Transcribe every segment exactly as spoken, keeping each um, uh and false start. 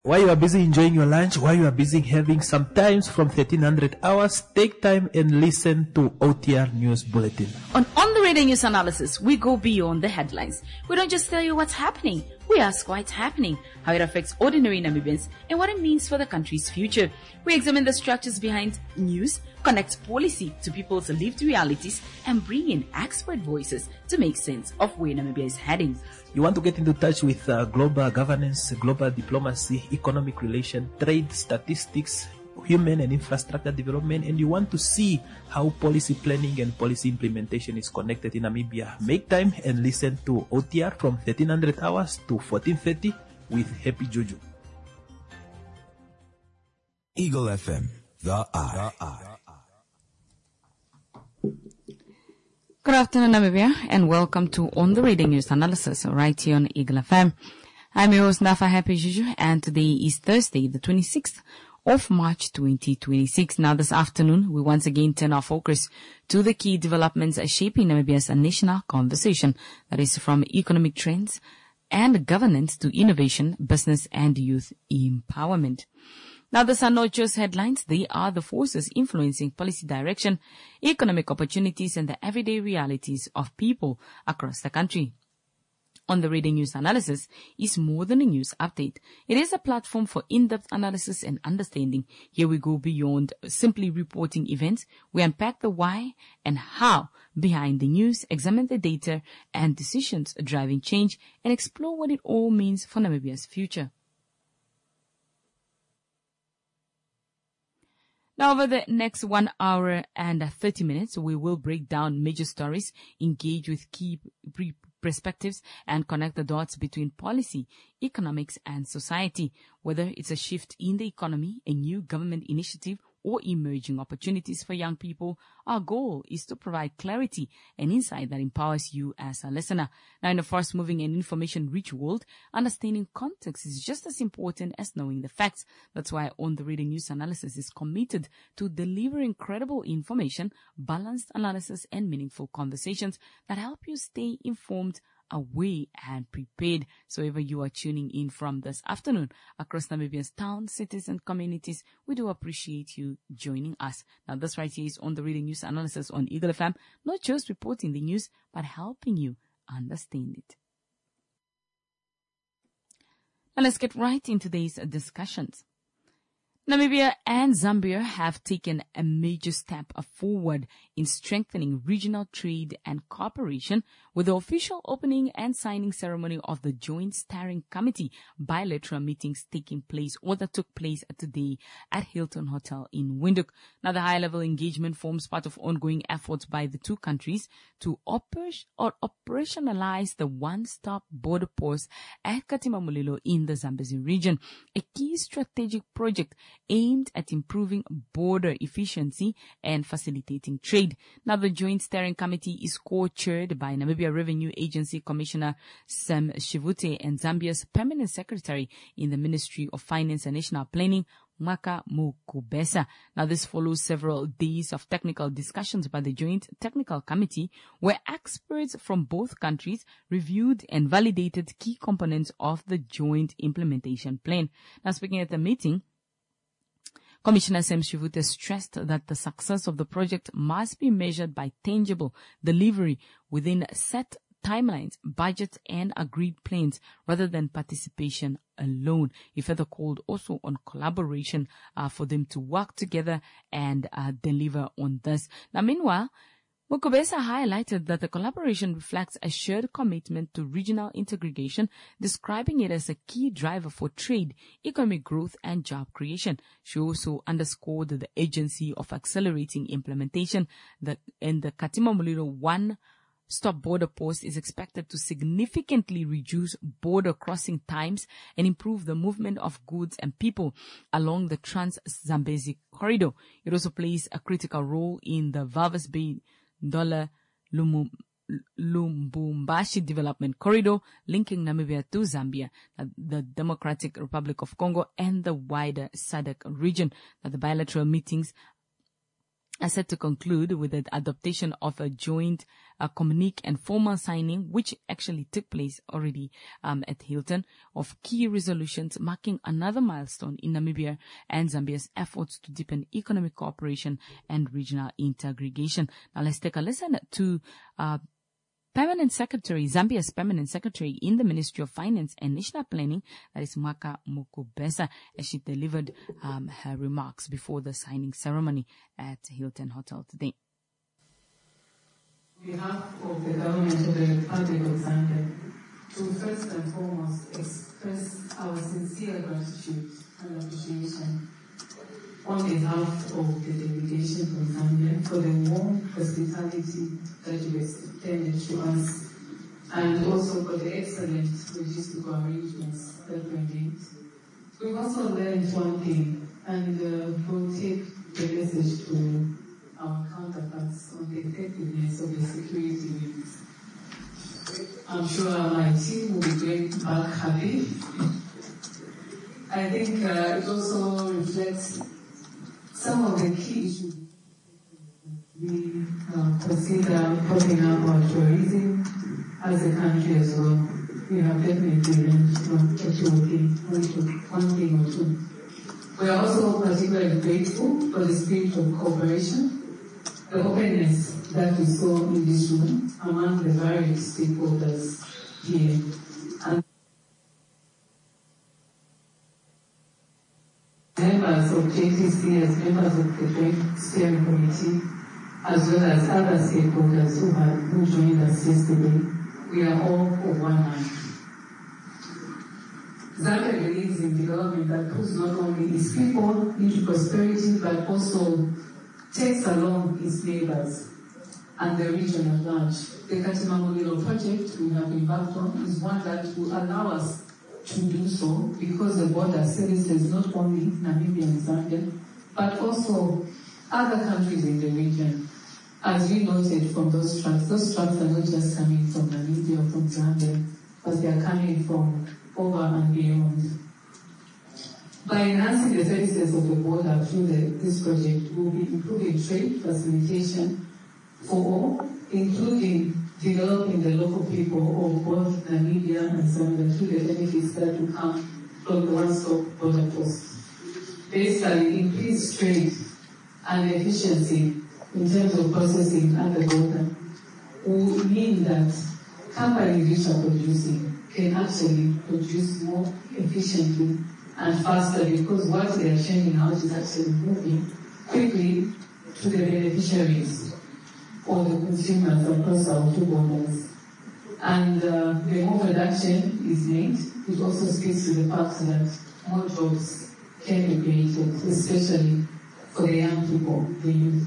While you are busy enjoying your lunch, while you are busy having some times from thirteen hundred hours, take time and listen to O T R News Bulletin. On On the Radio News Analysis, we go beyond the headlines. We don't just tell you what's happening. We ask why it's happening, how it affects ordinary Namibians, and what it means for the country's future. We examine the structures behind news, connect policy to people's lived realities, and bring in expert voices to make sense of where Namibia is heading. You want to get into touch with uh, global governance, global diplomacy, economic relation, trade, statistics, human and infrastructure development, and you want to see how policy planning and policy implementation is connected in Namibia. Make time and listen to O T R from thirteen hundred hours to fourteen thirty with Happy Juju. Eagle F M, the eye. The eye. Good afternoon, Namibia, and welcome to On the Radio News Analysis right here on Eagle F M. I'm your host, Nafa Happy Juju, and today is Thursday, the twenty-sixth of March, twenty twenty-six. Now, this afternoon, we once again turn our focus to the key developments shaping Namibia's national conversation. That is from economic trends and governance to innovation, business, and youth empowerment. Now, these are not just headlines. They are the forces influencing policy direction, economic opportunities, and the everyday realities of people across the country. On the Radio News Analysis is more than a news update. It is a platform for in-depth analysis and understanding. Here we go beyond simply reporting events. We unpack the why and how behind the news, examine the data and decisions driving change, and explore what it all means for Namibia's future. Now, over the next one hour and thirty minutes, we will break down major stories, engage with key pre- perspectives, and connect the dots between policy, economics, and society. Whether it's a shift in the economy, a new government initiative, or emerging opportunities for young people, our goal is to provide clarity and insight that empowers you as a listener. Now, in a fast-moving and information-rich world, understanding context is just as important as knowing the facts. That's why On the Radio News Analysis is committed to delivering credible information, balanced analysis, and meaningful conversations that help you stay informed, aware, and prepared. So wherever you are tuning in from this afternoon across Namibia's towns, cities, and communities, we do appreciate you joining us. Now, this right here is On the Radio News Analysis on Eagle F M, not just reporting the news, but helping you understand it. Now, let's get right into today's discussions. Namibia and Zambia have taken a major step forward in strengthening regional trade and cooperation with the official opening and signing ceremony of the Joint Steering Committee bilateral meetings taking place or that took place today at Hilton Hotel in Windhoek. Now, the high-level engagement forms part of ongoing efforts by the two countries to oper- or operationalize the one-stop border post at Katima Mulilo in the Zambezi region, a key strategic project aimed at improving border efficiency and facilitating trade. Now, the Joint Steering Committee is co-chaired by Namibia Revenue Agency Commissioner Sam Shivute and Zambia's Permanent Secretary in the Ministry of Finance and National Planning, Mwaka Mukubesa. Now, this follows several days of technical discussions by the Joint Technical Committee, where experts from both countries reviewed and validated key components of the joint implementation plan. Now, speaking at the meeting, Commissioner Sam Shivute stressed that the success of the project must be measured by tangible delivery within set timelines, budgets, and agreed plans rather than participation alone. He further called also on collaboration uh, for them to work together and uh, deliver on this. Now, meanwhile, Mukubesa highlighted that the collaboration reflects a shared commitment to regional integration, describing it as a key driver for trade, economic growth, and job creation. She also underscored the urgency of accelerating implementation, that and the Katima Mulilo one Stop border post is expected to significantly reduce border crossing times and improve the movement of goods and people along the Trans-Zambezi corridor. It also plays a critical role in the Walvis Bay Ndola Lubumbashi Development Corridor linking Namibia to Zambia, the Democratic Republic of Congo, and the wider S A D C region. The bilateral meetings are set to conclude with the adoption of a joint uh, communique and formal signing, which actually took place already um, at Hilton, of key resolutions marking another milestone in Namibia and Zambia's efforts to deepen economic cooperation and regional integration. Now let's take a listen to uh, Permanent Secretary, Zambia's Permanent Secretary in the Ministry of Finance and National Planning, that is Mwaka Mukubesa, as she delivered um, her remarks before the signing ceremony at Hilton Hotel today. On behalf of the government of the Republic of Zambia, to first and foremost express our sincere gratitude and appreciation on behalf of the delegation from Zambia for the warm hospitality that you extended to us, and also for the excellent logistical arrangements that were made. We've also learned one thing, and uh, we'll take the message to our counterparts on the effectiveness of the security units. I'm sure my team will be going back happy. I think uh, it also reflects some of the key issues we uh, consider propping up our tourism as a country as well. We have definitely learned from one thing or two. We are also particularly grateful for the spirit of cooperation, the openness that we saw in this room among the various stakeholders here. And members of J T C, as members of the Joint Steering Committee, as well as other stakeholders who have who joined us yesterday, we are all of one mind. Zambia believes in development that puts not only its people into prosperity, but also takes along its neighbors and the region at large. The Katimamulilo project we have embarked on is one that will allow us to do so, because the border services not only Namibia and Zambia, but also other countries in the region. As we noted from those trucks, those trucks are not just coming from Namibia or from Zambia, but they are coming from over and beyond. By enhancing the services of the border through the, this project, we will be improving trade facilitation for all, including developing the local people of both Namibia and Zambia through the benefits that will come from the one-stop border post. Basically, increased trade and efficiency in terms of processing at the border will mean that companies which are producing can actually produce more efficiently and faster, because what they are churning out is actually moving quickly to the beneficiaries or the consumers across our two borders. And uh, the more production is made, it also speaks to the fact that more jobs can be created, especially for the young people, the youth.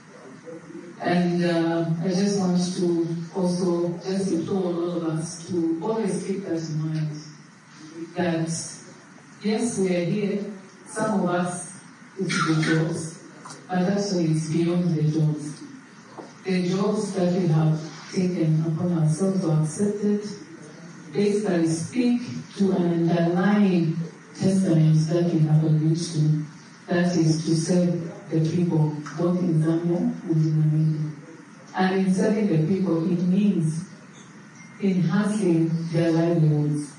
And uh, I just want to also just implore all of us to always keep that in mind, that yes, we are here, some of us, it's the jobs, but actually it's beyond the jobs. The jobs that we have taken upon ourselves or accepted basically speak to an underlying testament that we have agreed to, that is to serve the people both in Zambia and in Namibia. And in serving the people, it means enhancing their livelihoods.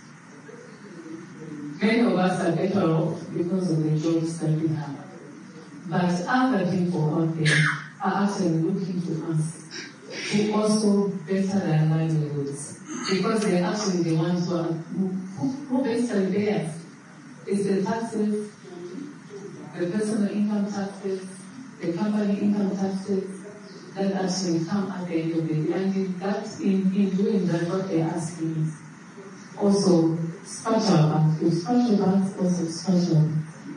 Many of us are better off because of the jobs that we have. But other people out there are actually looking to us to also better their livelihoods, because they're actually the ones who, are, who, who basically bears. It's the taxes, the personal income taxes, the company income taxes that actually come at the end of the day. And in, that, in, in doing that, what they're asking is also special banks. With special banks, also special.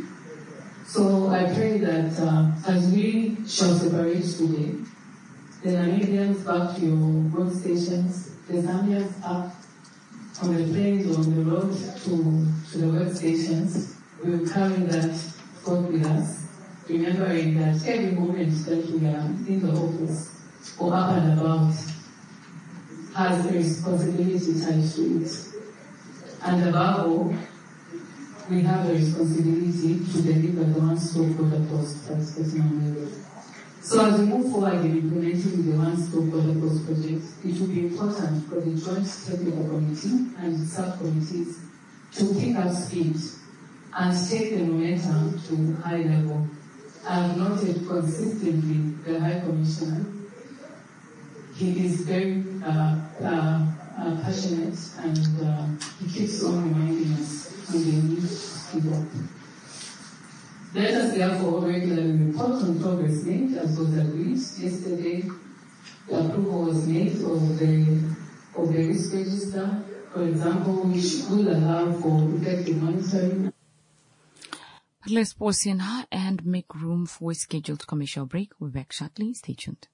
So I pray that uh, as we shall separate today, the Namibians back to your workstations, the Zambians up on the planes or on the road to, to the workstations, we will carry that forth with us, remembering that every moment that we are in the office or up and about has a responsibility tied to it. And above all, we have a responsibility to deliver the one-stop border post that's getting on the road. So as we move forward in implementing the one-stop border post project, it will be important for the Joint Technical Committee and subcommittees to pick up speed and take the momentum to high level. I have noted consistently the High Commissioner. He is very uh, uh, uh, passionate, and uh, he keeps on reminding us on the need to speed up. Let us therefore regularly report on progress made, as was agreed yesterday. The approval was made of the of the risk register, for example, which will allow for effective monitoring. Let's pause here now and make room for a scheduled commercial break. We'll be back shortly. Stay tuned.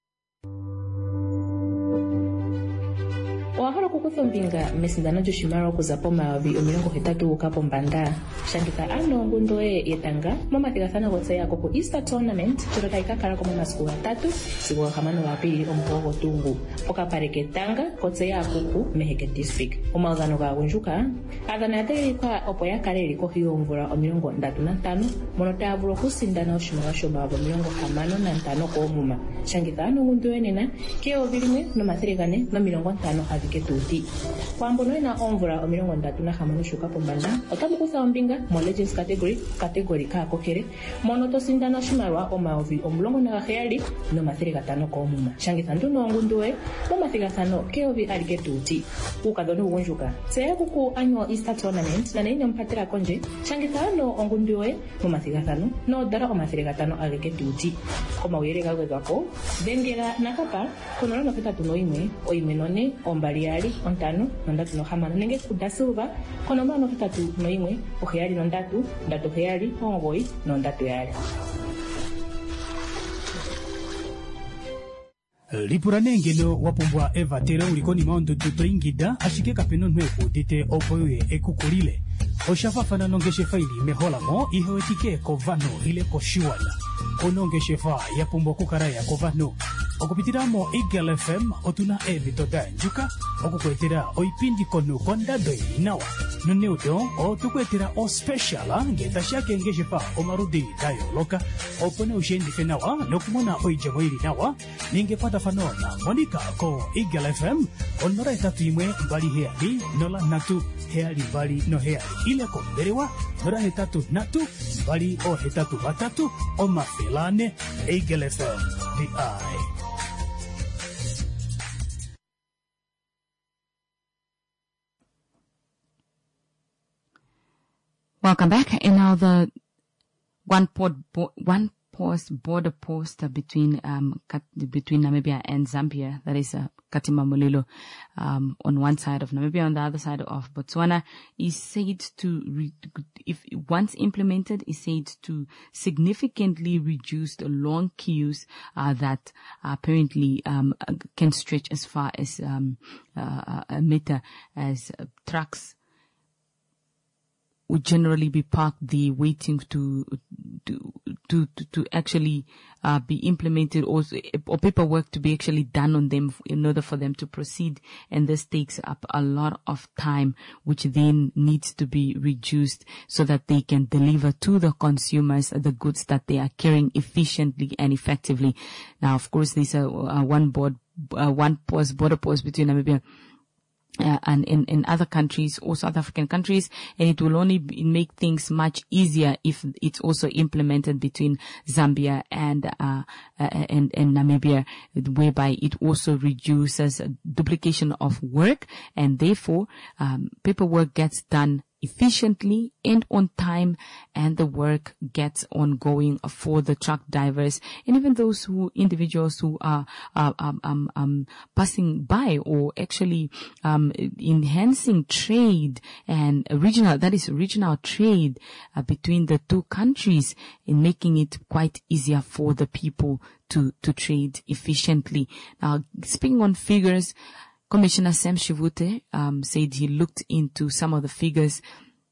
Owahala kukutha ombinga mesindano lyoshimaliwa okuza pomayovi omilongo hetatu uka pombanda. Shangitha ano ongundo yetanga momathigathano gotseyako ku Easter Tournament ndyono tayi ka kala ko momasiku gatatu sigo gahamano gaapili omuvo gotungu pokapale ketanga kotseyako ku Meheke District. Omaudhano gaagundjuka aadhani yategelikwa opo ya kale yeli kohi yoomvula omilongo ndatu nantano mono taya vulu okusindana oshimaliwa shomayovi omilongo hamano nantano koomuma. Shangitha ano ongundo yenena keyovi limwe nomathele gane nomilongo ntano ketuti. Kwambono ena omvula omilongo ndatu na hamano shuka pombanda otamu kutha ombinga mo Legends category category ka kokere mono tosindana oshimaliwa omayovi omulongo na gaheyali nomathele gatano koomuma. Shangitha nduno ongunduwe momathigathano keyovi ali ketuti. Uukadhona ugundjuka tseya kuku annual Easter Tournament na naine mpatela konje. Shangitha ano ongunduwe momathigathano noodala omathele gatano ali ketuti. Komawuyele gagwedhwako dhengela nakapa konola nokhetatu noyimwe oyimwe none ombali yali ontano nondatu nohamano nenge kuda silva konola nokhetatu noyimwe oheyali nondatu ndatu heyali omugoyi nondatu yali. Lipuranengeno wapumbwa evatero ulikoni maondudu toingida ashike kapeno nweku tite opoye ekukulile. Oshafafana nongeshe faili meholamo ihewetike kovano ile koshiwala. Onongeshefa yapumbwa kukaraya kovano. Okupitiramo Eagle F M otuna evitoda njuka okukwetera oipindi konu kondado inawa noneudo otukwetera o special ngeta shake ngeshefa omarudi dayoloka opone ushendife nawa nokumona oijabo ili nawa ninge pata fanona monika ko Eagle F M onora etatu imwe mbali heali nola natu heali mbali no heali ile komberewa nora hetatu natu mbali o hetatu batatu o mafelane Eagle F M the eye. Welcome back. And now the one port, bo- one post border post uh, between um Kat- between Namibia and Zambia. That is uh, Katima Mulilo, um on one side of Namibia, on the other side of Botswana, is said to re- if once implemented, is said to significantly reduce the long queues uh, that apparently um can stretch as far as um uh, a meter as uh, trucks would generally be parked there waiting to to to to, to actually uh, be implemented, or, or paperwork to be actually done on them in order for them to proceed. And this takes up a lot of time, which then needs to be reduced so that they can deliver to the consumers the goods that they are carrying efficiently and effectively. Now, of course, there's a, a one board, uh, one post border post between Namibia Uh, and in, in other countries or South African countries, and it will only be, make things much easier if it's also implemented between Zambia and uh, uh and, and Namibia, whereby it also reduces duplication of work, and therefore um, paperwork gets done efficiently and on time, and the work gets ongoing for the truck drivers and even those who individuals who are uh, um, um, um, passing by, or actually um, enhancing trade and regional, that is regional trade uh, between the two countries, in making it quite easier for the people to to trade efficiently. Now, speaking on figures, Commissioner Sam Shivute um, said he looked into some of the figures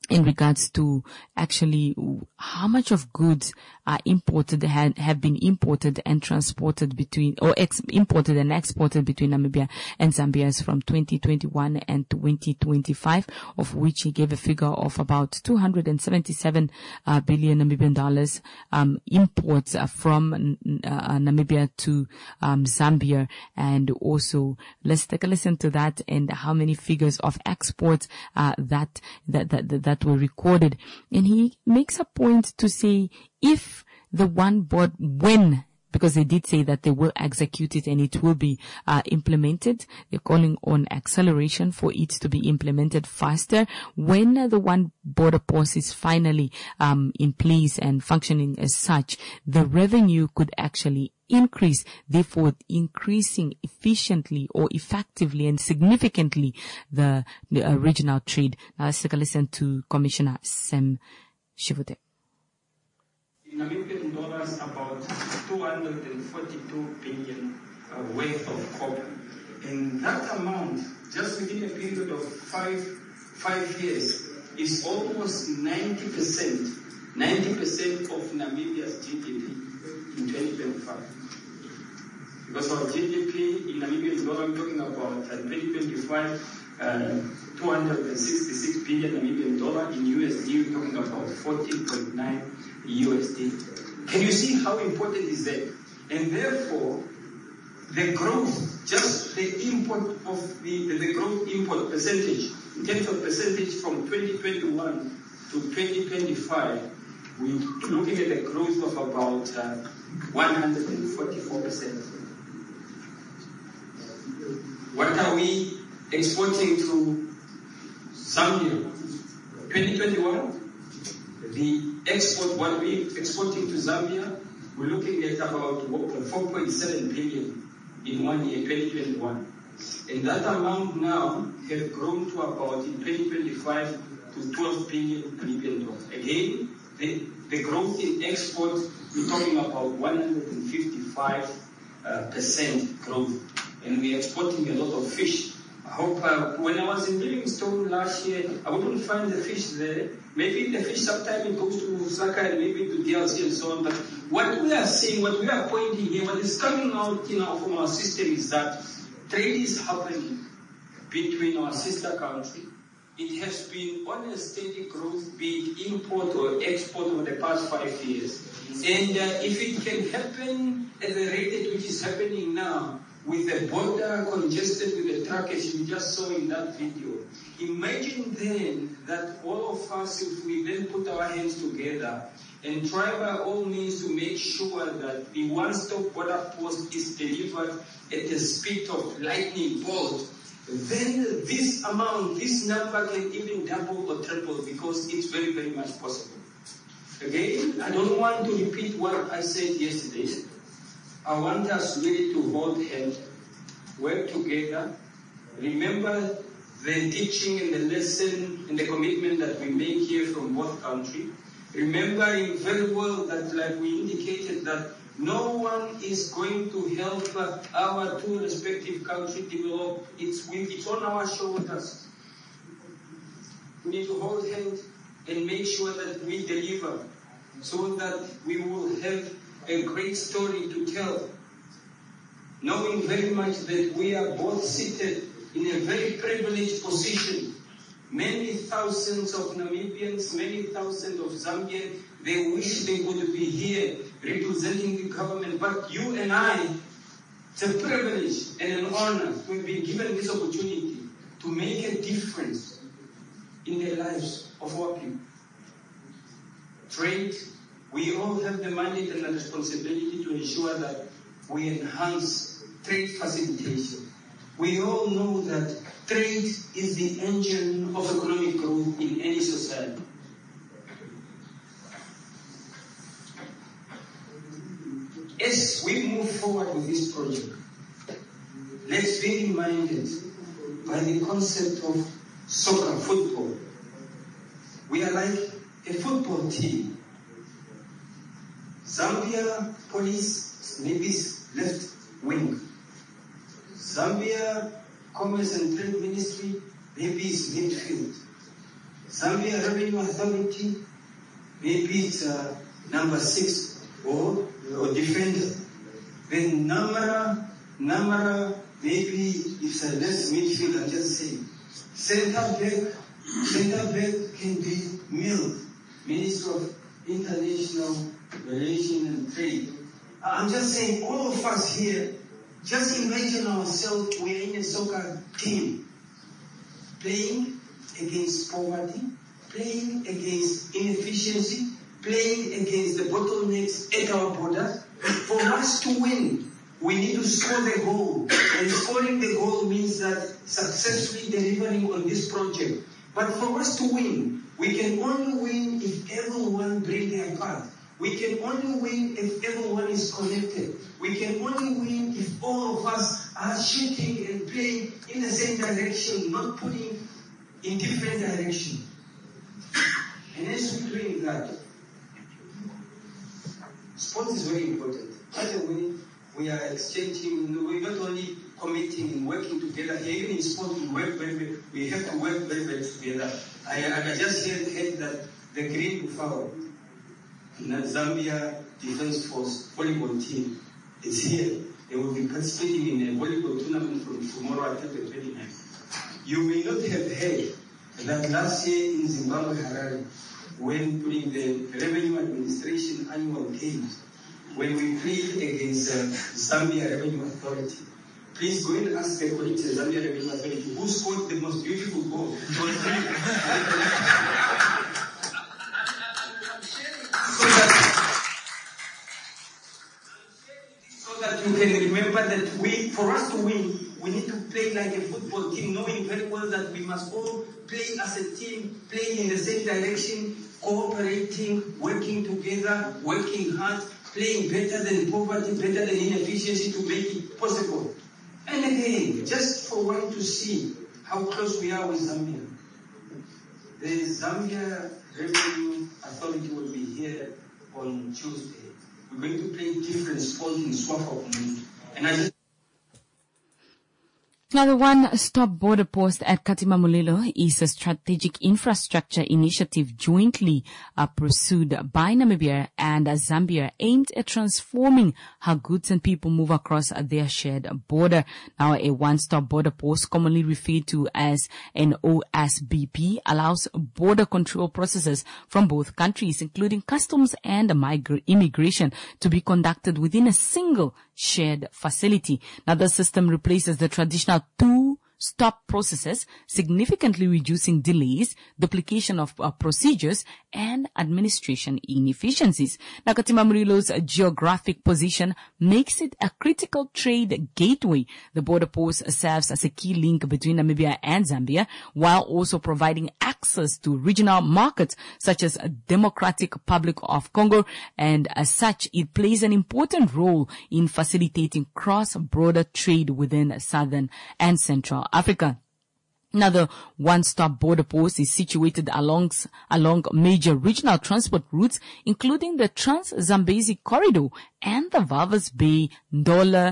in regards to actually how much of goods are imported, have, have been imported and transported between, or ex, imported and exported between Namibia and Zambia from twenty twenty-one and twenty twenty-five, of which he gave a figure of about two hundred seventy-seven uh, billion Namibian dollars um, imports uh, from uh, Namibia to um, Zambia. And also, let's take a listen to that and how many figures of exports uh, that, that, that, that, that were recorded. And he makes a point to say if the one board, when, because they did say that they will execute it and it will be uh, implemented. They're calling on acceleration for it to be implemented faster. When uh, the one border post is finally um, in place and functioning as such, the revenue could actually increase, therefore increasing efficiently or effectively and significantly the, the uh, regional trade. Now let's take a listen to Commissioner Sam Shivute. In Namibian dollars, about two hundred forty-two billion uh, worth of copper. And that amount, just within a period of five, five years, is almost ninety percent, ninety percent of Namibia's G D P in twenty twenty-five. Because our G D P in Namibian dollar, I'm talking about uh, twenty twenty-five, uh, two hundred sixty-six billion Namibian dollar. In U S D, we're talking about fourteen point nine U S D. Can you see how important is that? And therefore, the growth, just the import of the, the, the growth import percentage, in terms of percentage from twenty twenty-one to twenty twenty-five, we're looking at a growth of about uh, one hundred forty-four percent. What are we exporting to Zambia? twenty twenty-one, the export, what we're exporting to Zambia, we're looking at about four point seven billion in one year, twenty twenty-one. And that amount now has grown to about, in twenty twenty-five, to twelve billion Namibian dollars. Again, the, the growth in export, we're talking about one hundred fifty-five percent growth. And we're exporting a lot of fish. I hope uh, when I was in Livingstone last year, I wouldn't find the fish there. Maybe the fish sometimes it goes to Osaka and maybe to D L C and so on. But what we are saying, what we are pointing here, what is coming out, you know, from our system is that trade is happening between our sister country. It has been on a steady growth, be it import or export over the past five years. And uh, if it can happen at the rate at which is happening now, with the border congested with the truck, as you just saw in that video, imagine then that all of us, if we then put our hands together and try by all means to make sure that the one-stop border post is delivered at the speed of lightning bolt, then this amount, this number can even double or triple because it's very, very much possible. Again, I don't want to repeat what I said yesterday. I want us really to hold hands, work together, remember the teaching and the lesson and the commitment that we make here from both countries. Remembering very well that, like we indicated, that no one is going to help uh, our two respective countries develop. It's, with, it's on our shoulders. We need to hold hands and make sure that we deliver so that we will have a great story to tell, knowing very much that we are both seated in a very privileged position. Many thousands of Namibians, many thousands of Zambians, they wish they would be here representing the government, but you and I, it's a privilege and an honor to have been given this opportunity to make a difference in the lives of our people. Trade, we all have the mandate and the responsibility to ensure that we enhance trade facilitation. We all know that trade is the engine of economic growth in any society. As we move forward with this project, let's be reminded by the concept of soccer, football. We are like a football team. Zambia Police Navy's left wing. Zambia Commerce and Trade Ministry Navy's midfield. Zambia Revenue Authority, maybe it's uh, number six or, or defender. Then Namara, Namara, maybe it's a less midfield, I'm just saying. Center back, center back can be Mill, Minister of International Relations and Trade. I'm just saying, all of us here, just imagine ourselves, we're in a soccer team, playing against poverty, playing against inefficiency, playing against the bottlenecks at our border. For us to win, we need to score the goal. And scoring the goal means that successfully delivering on this project. But for us to win, we can only win if everyone brings their part. We can only win if everyone is connected. We can only win if all of us are shooting and playing in the same direction, not putting in different directions. And as we're doing that, sports is very important. By the way, we are exchanging, we're not only committing and working together here, even in sport we work very, very, we have to work very, very together. I, I just heard, heard that the Green Buffalo, the Zambia Defense Force volleyball team, is here. They will be participating in a volleyball tournament from tomorrow until the twenty-ninth. You may not have heard that last year in Zimbabwe, Harare, when during the Revenue Administration annual games, when we played against uh, Zambia Revenue Authority, please go and ask the colleagues at Zambia Revenue Authority who scored the most beautiful goal. so, that, so that you can remember that we, for us to win, we need to play like a football team, knowing very well that we must all play as a team, playing in the same direction, cooperating, working together, working hard, playing better than poverty, better than inefficiency to make it possible. And again, just for one to see how close we are with Zambia. The Zambia Revenue Authority will be here on Tuesday. We're going to play different sports in Swafopmund. And I just Now, the one-stop border post at Katima Mulilo is a strategic infrastructure initiative jointly uh, pursued by Namibia and uh, Zambia, aimed at transforming how goods and people move across uh, their shared border. Now, a one-stop border post, commonly referred to as an O S B P, allows border control processes from both countries, including customs and migra- immigration, to be conducted within a single shared facility. Now, the system replaces the traditional two-stop processes, significantly reducing delays, duplication of uh, procedures, and administration inefficiencies. Now, Katima Mulilo's geographic position makes it a critical trade gateway. The border post serves as a key link between Namibia and Zambia, while also providing access to regional markets such as Democratic Republic of Congo, and as such, it plays an important role in facilitating cross-border trade within Southern and Central Africa. Now, the one-stop border post is situated along, along major regional transport routes, including the Trans-Zambezi Corridor and the Walvis Bay Ndola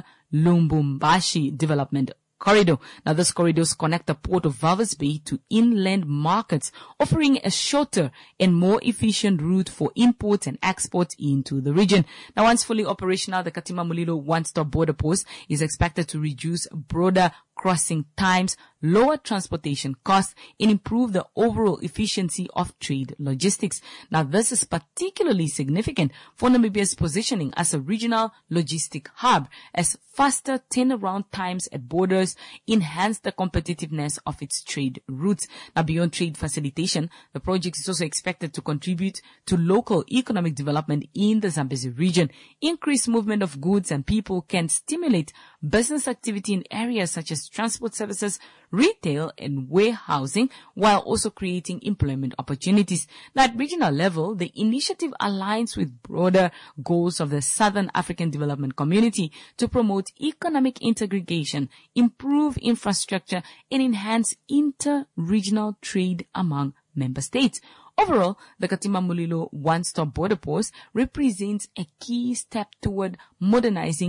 Lubumbashi Development Corridor. Now, these corridors connect the port of Walvis Bay to inland markets, offering a shorter and more efficient route for imports and exports into the region. Now, once fully operational, the Katima Mulilo one-stop border post is expected to reduce border crossing times, lower transportation costs, and improve the overall efficiency of trade logistics. Now, this is particularly significant for Namibia's positioning as a regional logistic hub, as faster turnaround times at borders enhance the competitiveness of its trade routes. Now, beyond trade facilitation, the project is also expected to contribute to local economic development in the Zambezi region. Increased movement of goods and people can stimulate business activity in areas such as transport services, retail, and warehousing, while also creating employment opportunities. Now, at regional level, the initiative aligns with broader goals of the Southern African Development Community to promote economic integration, improve infrastructure, and enhance inter-regional trade among member states. Overall, the Katima Mulilo one-stop border post represents a key step toward modernizing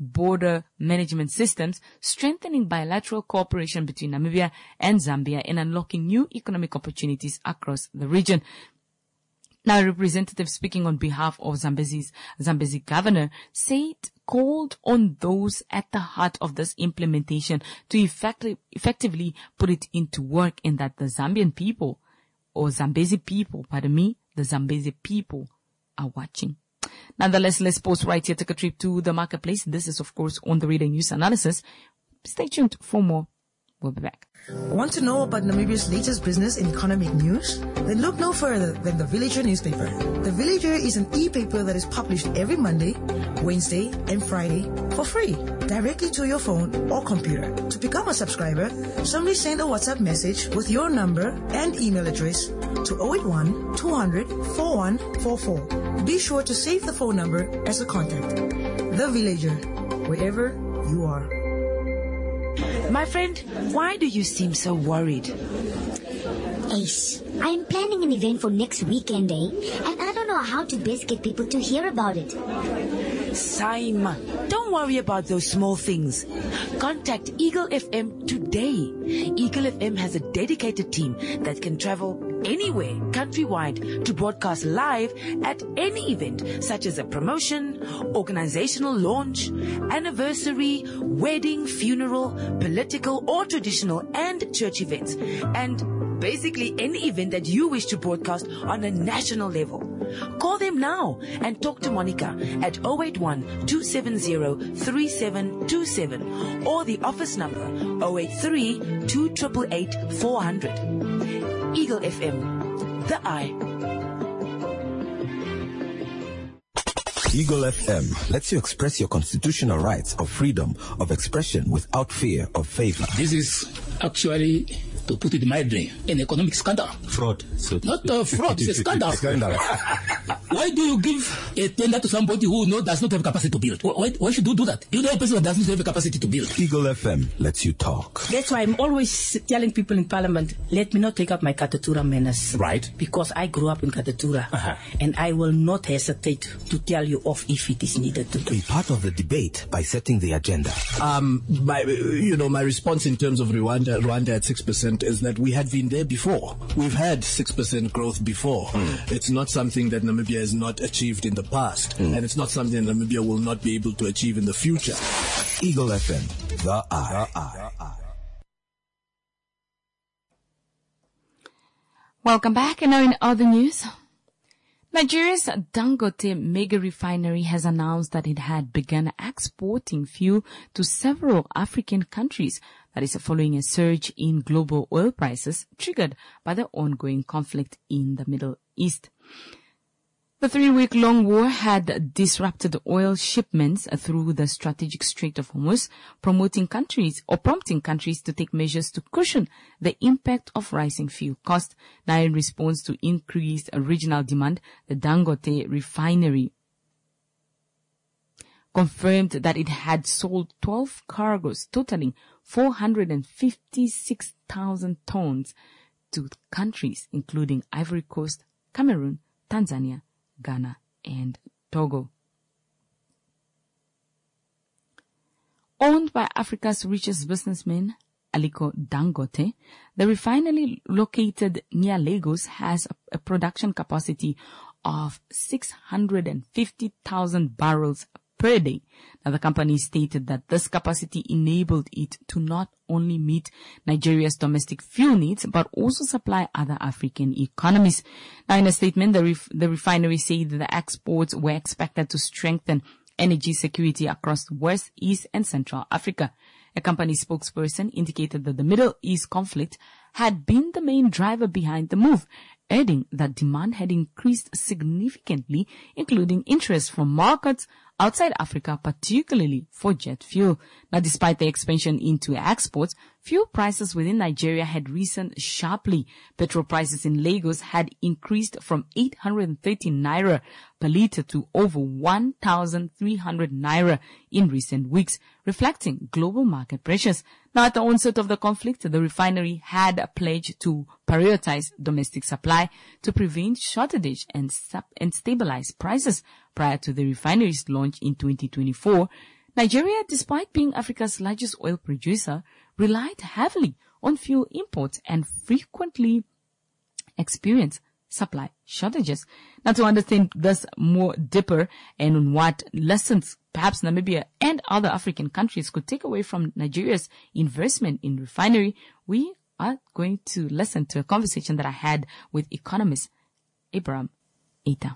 border management systems, strengthening bilateral cooperation between Namibia and Zambia, and unlocking new economic opportunities across the region. Now, a representative speaking on behalf of Zambezi's Zambezi governor said called on those at the heart of this implementation to effectively, effectively put it into work, and that the Zambian people, or Zambezi people, pardon me, the Zambezi people are watching. Nonetheless, let's pause right here, take a trip to the marketplace. This is, of course, On the Radar News Analysis. Stay tuned for more. We'll be back. Want to know about Namibia's latest business and economic news? Then look no further than The Villager newspaper. The Villager is an e-paper that is published every Monday, Wednesday, and Friday for free, directly to your phone or computer. To become a subscriber, simply send a WhatsApp message with your number and email address to zero eight one, two hundred, four one four four. Be sure to save the phone number as a contact. The Villager, wherever you are. My friend, why do you seem so worried? Ace, I'm planning an event for next weekend, eh? And I don't know how to best get people to hear about it. Saima, don't worry about those small things. Contact Eagle F M today. Eagle F M has a dedicated team that can travel anywhere countrywide to broadcast live at any event, such as a promotion, organizational launch, anniversary, wedding, funeral, political or traditional and church events, and basically any event that you wish to broadcast on a national level. Call them now and talk to Monica at zero eight one, two seven zero, three seven two seven or the office number zero eight three, two eight eight, four hundred. Eagle F M, the eye. Eagle F M lets you express your constitutional rights of freedom of expression without fear of favor. This is actually, to put it mildly, an economic scandal. Fraud. So Not a fraud, it's a scandal. Scandal. Why do you give a tender to somebody who no, does not have capacity to build? Why, why should you do that? You know a person that doesn't have a capacity to build. Eagle F M lets you talk. That's why I'm always telling people in Parliament, let me not take up my Katatura manners. Right. Because I grew up in Katatura. Uh-huh. And I will not hesitate to tell you off if it is needed to do. Be part of the debate by setting the agenda. Um, my, you know, my response in terms of Rwanda, Rwanda at six percent is that we had been there before. We've had six percent growth before. Mm. It's not something that Namibia has not achieved in the past. Mm. And it's not something that Namibia will not be able to achieve in the future. Eagle F M, the eye. The eye. Welcome back. And now in other news, Nigeria's Dangote mega refinery has announced that it had begun exporting fuel to several African countries. That is following a surge in global oil prices triggered by the ongoing conflict in the Middle East. The three-week-long war had disrupted oil shipments through the strategic Strait of Hormuz, promoting countries or prompting countries to take measures to cushion the impact of rising fuel costs. Now, in response to increased regional demand, the Dangote refinery confirmed that it had sold twelve cargoes totaling four hundred fifty-six thousand tons to countries including Ivory Coast, Cameroon, Tanzania, Ghana, and Togo. Owned by Africa's richest businessman, Aliko Dangote, the refinery located near Lagos has a production capacity of six hundred fifty thousand barrels per day. Now, the company stated that this capacity enabled it to not only meet Nigeria's domestic fuel needs, but also supply other African economies. Now, in a statement, the, ref- the refinery said that the exports were expected to strengthen energy security across West, East, and Central Africa. A company spokesperson indicated that the Middle East conflict had been the main driver behind the move, adding that demand had increased significantly, including interest from markets outside Africa, particularly for jet fuel. Now, despite the expansion into exports, fuel prices within Nigeria had risen sharply. Petrol prices in Lagos had increased from eight hundred thirty naira per litre to over one thousand three hundred naira in recent weeks, reflecting global market pressures. Now, at the onset of the conflict, the refinery had a pledge to prioritize domestic supply to prevent shortage and, sub- and stabilize prices. Prior to the refinery's launch in twenty twenty-four, Nigeria, despite being Africa's largest oil producer, relied heavily on fuel imports and frequently experienced supply shortages. Now, to understand this more deeper and what lessons perhaps Namibia and other African countries could take away from Nigeria's investment in refinery, we are going to listen to a conversation that I had with economist Abraham Ita.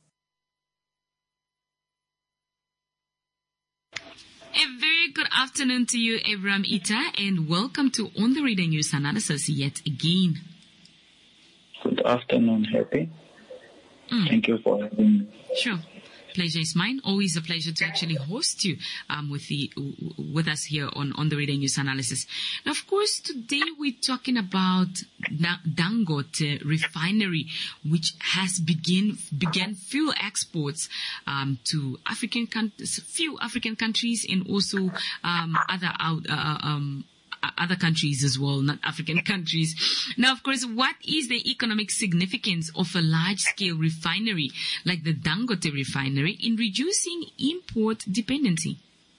A very good afternoon to you, Abraham Ita, and welcome to On the Radio News Analysis yet again. Good afternoon, Happy. Mm. Thank you for having me. Sure. Pleasure is mine. Always a pleasure to actually host you um, with the with us here on, on the Radio News Analysis. Now, of course, today we're talking about Dangote Refinery, which has begin began fuel exports um, to African countries, few African countries, and also um, other out. Uh, um, other countries as well, not African countries. Now, of course, what is the economic significance of a large-scale refinery like the Dangote refinery in reducing import dependency?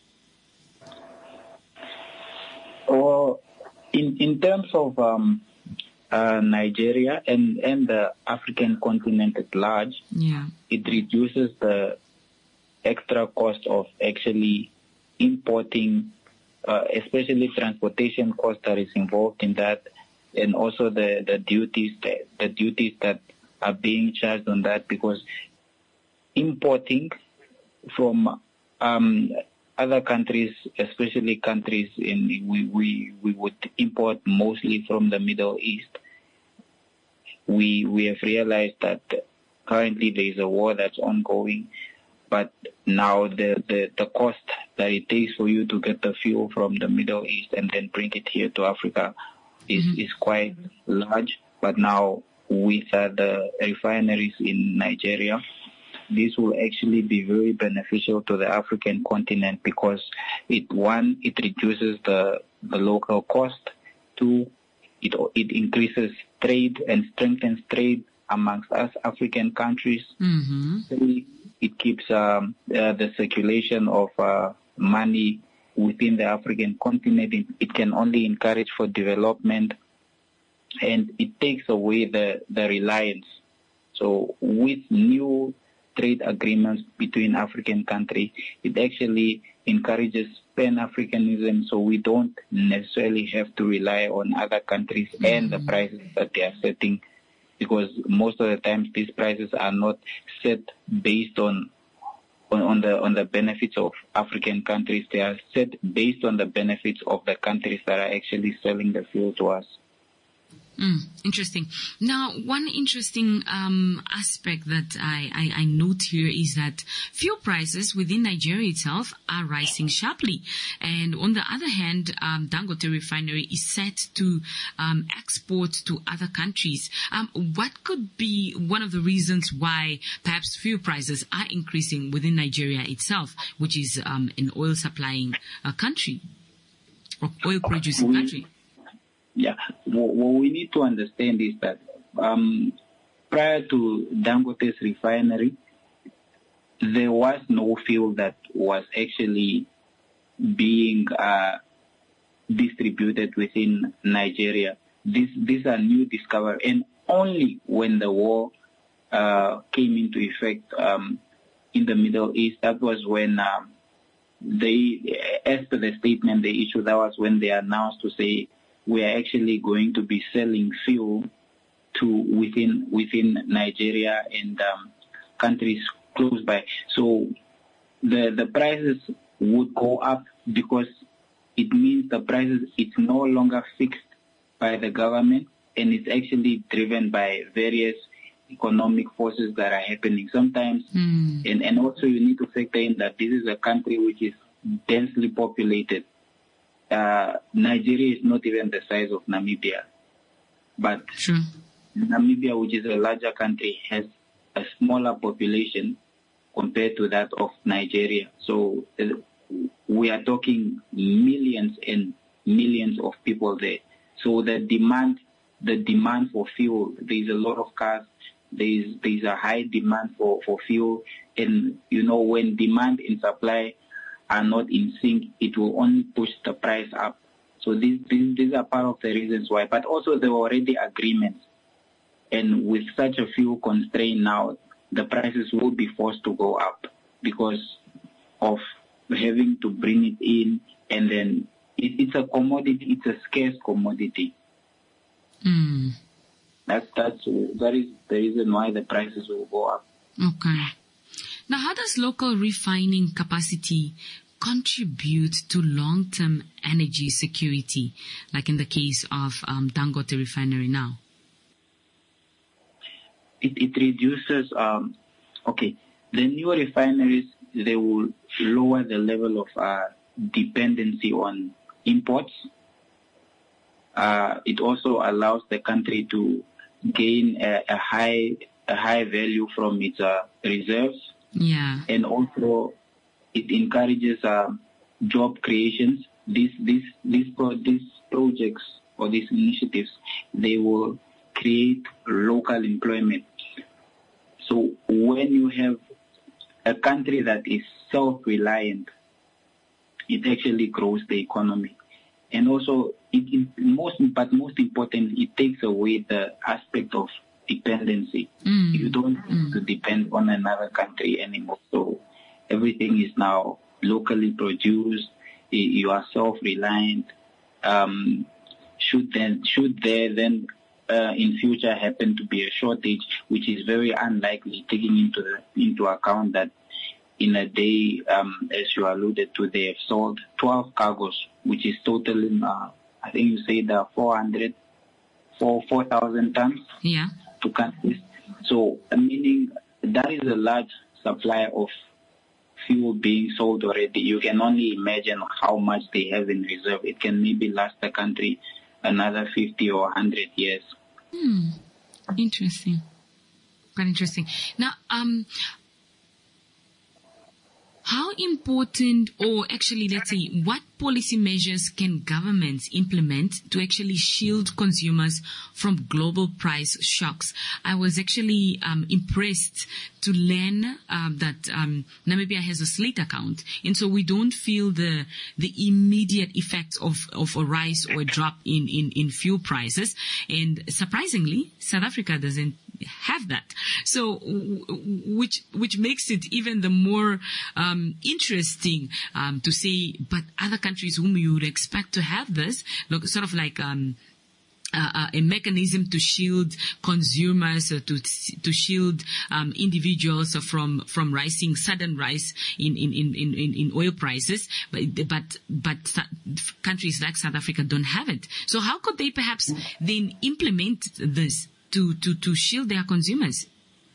Well, in, in terms of um, uh, Nigeria and, and the African continent at large, yeah. it reduces the extra cost of actually importing Uh, especially transportation cost that is involved in that, and also the, the duties that, the duties that are being charged on that, because importing from um, other countries, especially countries in we, we we would import mostly from the Middle East. We we have realized that currently there is a war that's ongoing. But now the, the, the cost that it takes for you to get the fuel from the Middle East and then bring it here to Africa is, mm-hmm. is quite large. But now with uh, the refineries in Nigeria, this will actually be very beneficial to the African continent because it one, it reduces the, the local cost. Two, it, it increases trade and strengthens trade amongst us African countries. Mm-hmm. Three, it keeps um, uh, the circulation of uh, money within the African continent. It, it can only encourage for development, and it takes away the, the reliance. So with new trade agreements between African countries, it actually encourages Pan-Africanism, so we don't necessarily have to rely on other countries mm-hmm. and the prices that they are setting, because most of the times these prices are not set based on, on on the on the benefits of African countries. They are set based on the benefits of the countries that are actually selling the fuel to us. Mm, interesting. Now, one interesting um, aspect that I, I, I note here is that fuel prices within Nigeria itself are rising sharply. And on the other hand, um, Dangote refinery is set to um, export to other countries. Um, what could be one of the reasons why perhaps fuel prices are increasing within Nigeria itself, which is um, an oil supplying uh, country or oil producing country? Yeah, what we need to understand is that um, prior to Dangote's refinery, there was no fuel that was actually being uh, distributed within Nigeria. This, these are new discoveries, and only when the war uh, came into effect um, in the Middle East, that was when um, they, as per the statement they issued, that was when they announced to say, we are actually going to be selling fuel to within within Nigeria and um, countries close by. So the the prices would go up because it means the prices, it's no longer fixed by the government, and it's actually driven by various economic forces that are happening sometimes. Mm. And, and also you need to factor in that this is a country which is densely populated. Uh, Nigeria is not even the size of Namibia, but sure. Namibia, which is a larger country, has a smaller population compared to that of Nigeria. So uh, we are talking millions and millions of people there. So the demand, the demand for fuel, there is a lot of cars. There is there is a high demand for, for fuel, and you know when demand and supply are not in sync, it will only push the price up. So these, these, these are part of the reasons why. But also there were already agreements. And with such a few constraints now, the prices will be forced to go up because of having to bring it in. And then it, it's a commodity, it's a scarce commodity. Mm. That, that's, that is the reason why the prices will go up. Okay. Now, how does local refining capacity contribute to long-term energy security, like in the case of um, Dangote Refinery now? It, it reduces, um, okay, the new refineries, they will lower the level of uh, dependency on imports. Uh, it also allows the country to gain a, a high a high value from its uh, reserves. Yeah. And also it encourages uh, job creations. These these these pro- these projects or these initiatives, they will create local employment. So when you have a country that is self-reliant, it actually grows the economy. And also, it, it most but most important, it takes away the aspect of dependency. Mm. You don't have mm. to depend on another country anymore. So everything is now locally produced. You are self-reliant. Um, should then should there then uh, in future happen to be a shortage, which is very unlikely, taking into the, into account that in a day, um, as you alluded to, they have sold twelve cargoes, which is totaling, uh, I think you say the four hundred, four thousand tons yeah. to countries. So, meaning that is a large supply of fuel being sold already. You can only imagine how much they have in reserve. It can maybe last the country another fifty or one hundred years. Hmm. Interesting. Quite interesting. Now, um, how important, or actually, let's say, what policy measures can governments implement to actually shield consumers from global price shocks? I was actually um, impressed to learn um, that um, Namibia has a slate account, and so we don't feel the the immediate effects of, of a rise or a drop in, in, in fuel prices. And surprisingly, South Africa doesn't have that. So, which which makes it even the more um, interesting um, to say, but other countries whom you would expect to have this, look, sort of like um, uh, a mechanism to shield consumers, uh, to to shield um, individuals from from rising sudden rise in in, in, in, in oil prices, but but but countries like South Africa don't have it. So how could they perhaps then implement this to to to shield their consumers?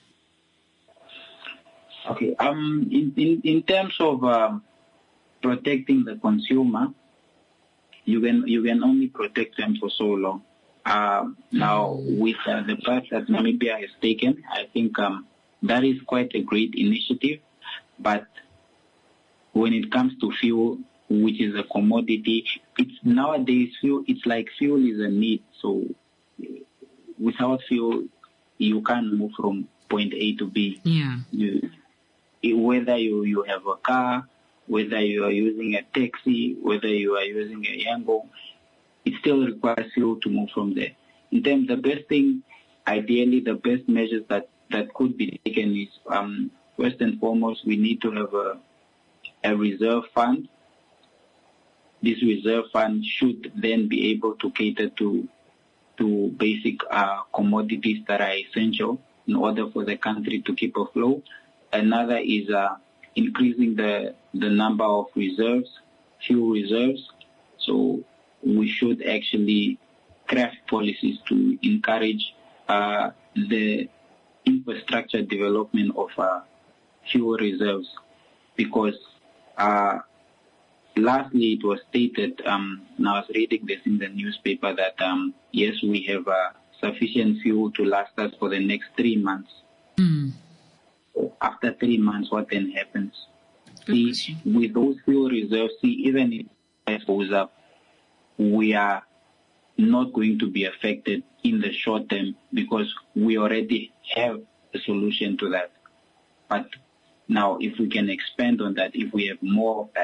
Okay. Um. In in, in terms of um, protecting the consumer, you can you can only protect them for so long. Uh, now, with uh, the path that Namibia has taken, I think um, that is quite a great initiative. But when it comes to fuel, which is a commodity, it's nowadays fuel. It's like fuel is a need. So without fuel, you can't move from point A to B. Yeah. You, whether you, you have a car, whether you are using a taxi, whether you are using a Yango, it still requires fuel to move from there. In terms, the best thing, ideally, the best measures that, that could be taken is, um, first and foremost, we need to have a, a reserve fund. This reserve fund should then be able to cater to to basic uh, commodities that are essential in order for the country to keep afloat. Another is uh, increasing the the number of reserves, fuel reserves. So we should actually craft policies to encourage uh, the infrastructure development of uh, fuel reserves, because uh, lastly it was stated, um, and I was reading this in the newspaper, that um, yes, we have uh, sufficient fuel to last us for the next three months. Mm. So after three months, what then happens? See, with those fuel reserves, see, even if price goes up, we are not going to be affected in the short term because we already have a solution to that. But now, if we can expand on that, if we have more of that,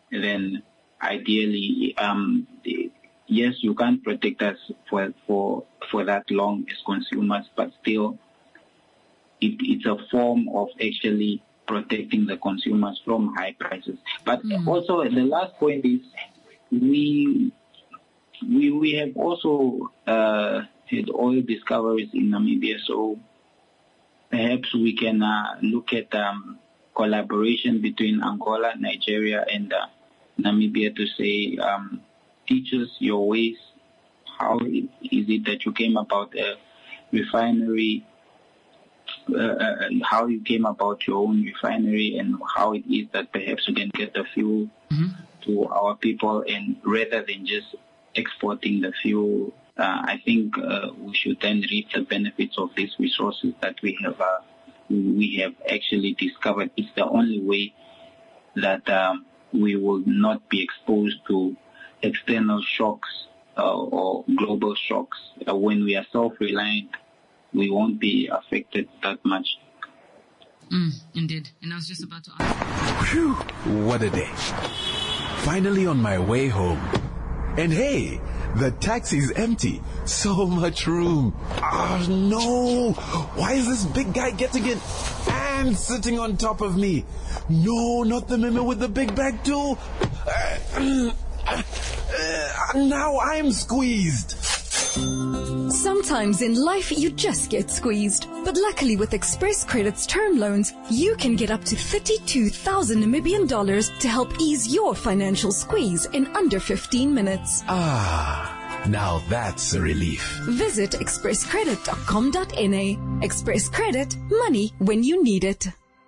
then ideally, um, the, yes, you can't protect us for for for that long as consumers, but still, it, it's a form of actually protecting the consumers from high prices. But mm. also, the last point is we we we have also uh, had oil discoveries in Namibia, so perhaps we can uh, look at um, collaboration between Angola, Nigeria, and uh, Namibia to say, um, teach us your ways. How is it that you came about a refinery? Uh, uh, how you came about your own refinery, and how it is that perhaps we can get the fuel mm-hmm. to our people, and rather than just exporting the fuel, uh, I think uh, we should then reap the benefits of these resources that we have. Uh, we have actually discovered. It's the only way that um, we will not be exposed to external shocks uh, or global shocks. Uh, when we are self-reliant, we won't be affected that much. Mm, indeed. And I was just about to ask. Phew, what a day. Finally on my way home. And hey, the taxi's empty. So much room. Oh no! Why is this big guy getting in and sitting on top of me? No, not the memo with the big bag too. Uh, uh, uh, now I'm squeezed. Sometimes in life you just get squeezed. But luckily with Express Credit's term loans, you can get up to thirty-two thousand Namibian dollars to help ease your financial squeeze in under fifteen minutes. Ah, now that's a relief. Visit express credit dot com dot n a. Express Credit, money when you need it.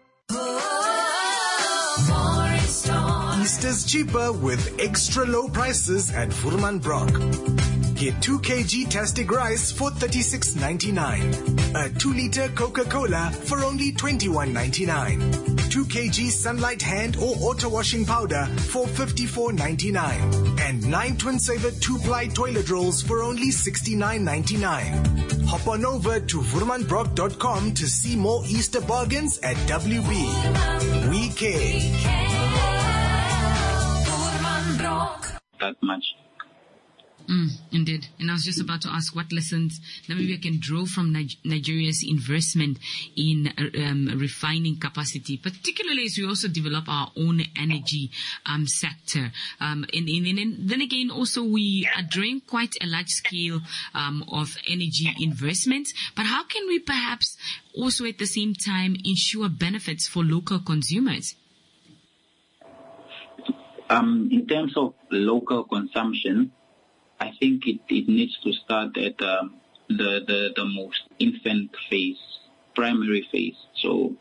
Easter's cheaper with extra low prices at Vurman Brock. Get two kilograms Tastic rice for thirty-six ninety-nine. A two liter Coca-Cola for only twenty-one ninety-nine. two kilograms Sunlight hand or auto washing powder for fifty-four ninety-nine. And nine Twin Saver two-ply toilet rolls for only sixty-nine ninety-nine. Hop on over to vurman brock dot com to see more Easter bargains at W B. We care. That much. Mm, indeed. And I was just about to ask what lessons Namibia can draw from Nig- Nigeria's investment in um, refining capacity, particularly as we also develop our own energy um, sector. Um, and, and, and then again, also we are doing quite a large scale um, of energy investments. But how can we perhaps also at the same time ensure benefits for local consumers? Um, in terms of local consumption, I think it, it needs to start at um, the, the the most infant phase, primary phase. So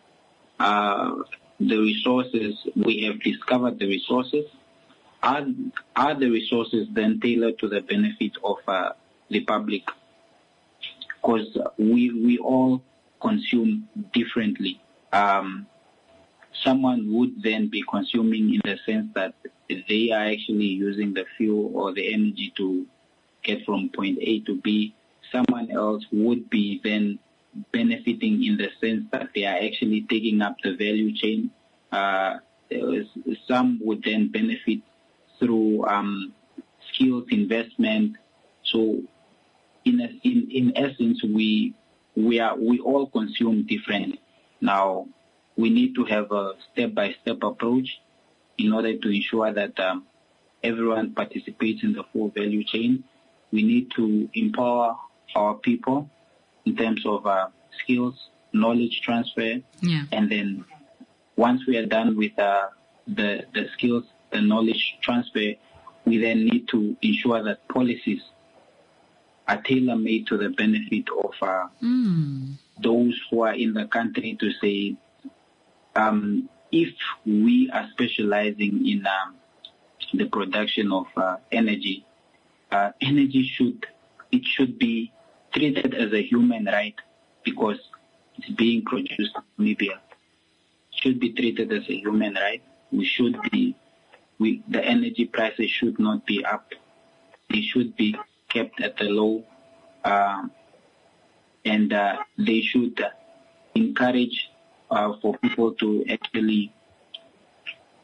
uh, the resources, we have discovered the resources. Are, are the resources then tailored to the benefit of uh, the public? Because we, we all consume differently. Um, someone would then be consuming in the sense that they are actually using the fuel or the energy to get from point A to B. Someone else would be then benefiting in the sense that they are actually taking up the value chain. Uh, some would then benefit through um, skills investment. So, in, a, in in essence, we we are we all consume differently. Now, we need to have a step-by-step approach in order to ensure that um, everyone participates in the full value chain. We need to empower our people in terms of uh, skills, knowledge transfer, yeah. and then once we are done with uh, the, the skills, the knowledge transfer, we then need to ensure that policies are tailor-made to the benefit of uh, mm. those who are in the country to say, Um, if we are specializing in um, the production of uh, energy, uh, energy should it should be treated as a human right because it's being produced in Namibia. It should be treated as a human right. We should be, we the energy prices should not be up. They should be kept at a low, um, and uh, they should encourage. Uh, for people to actually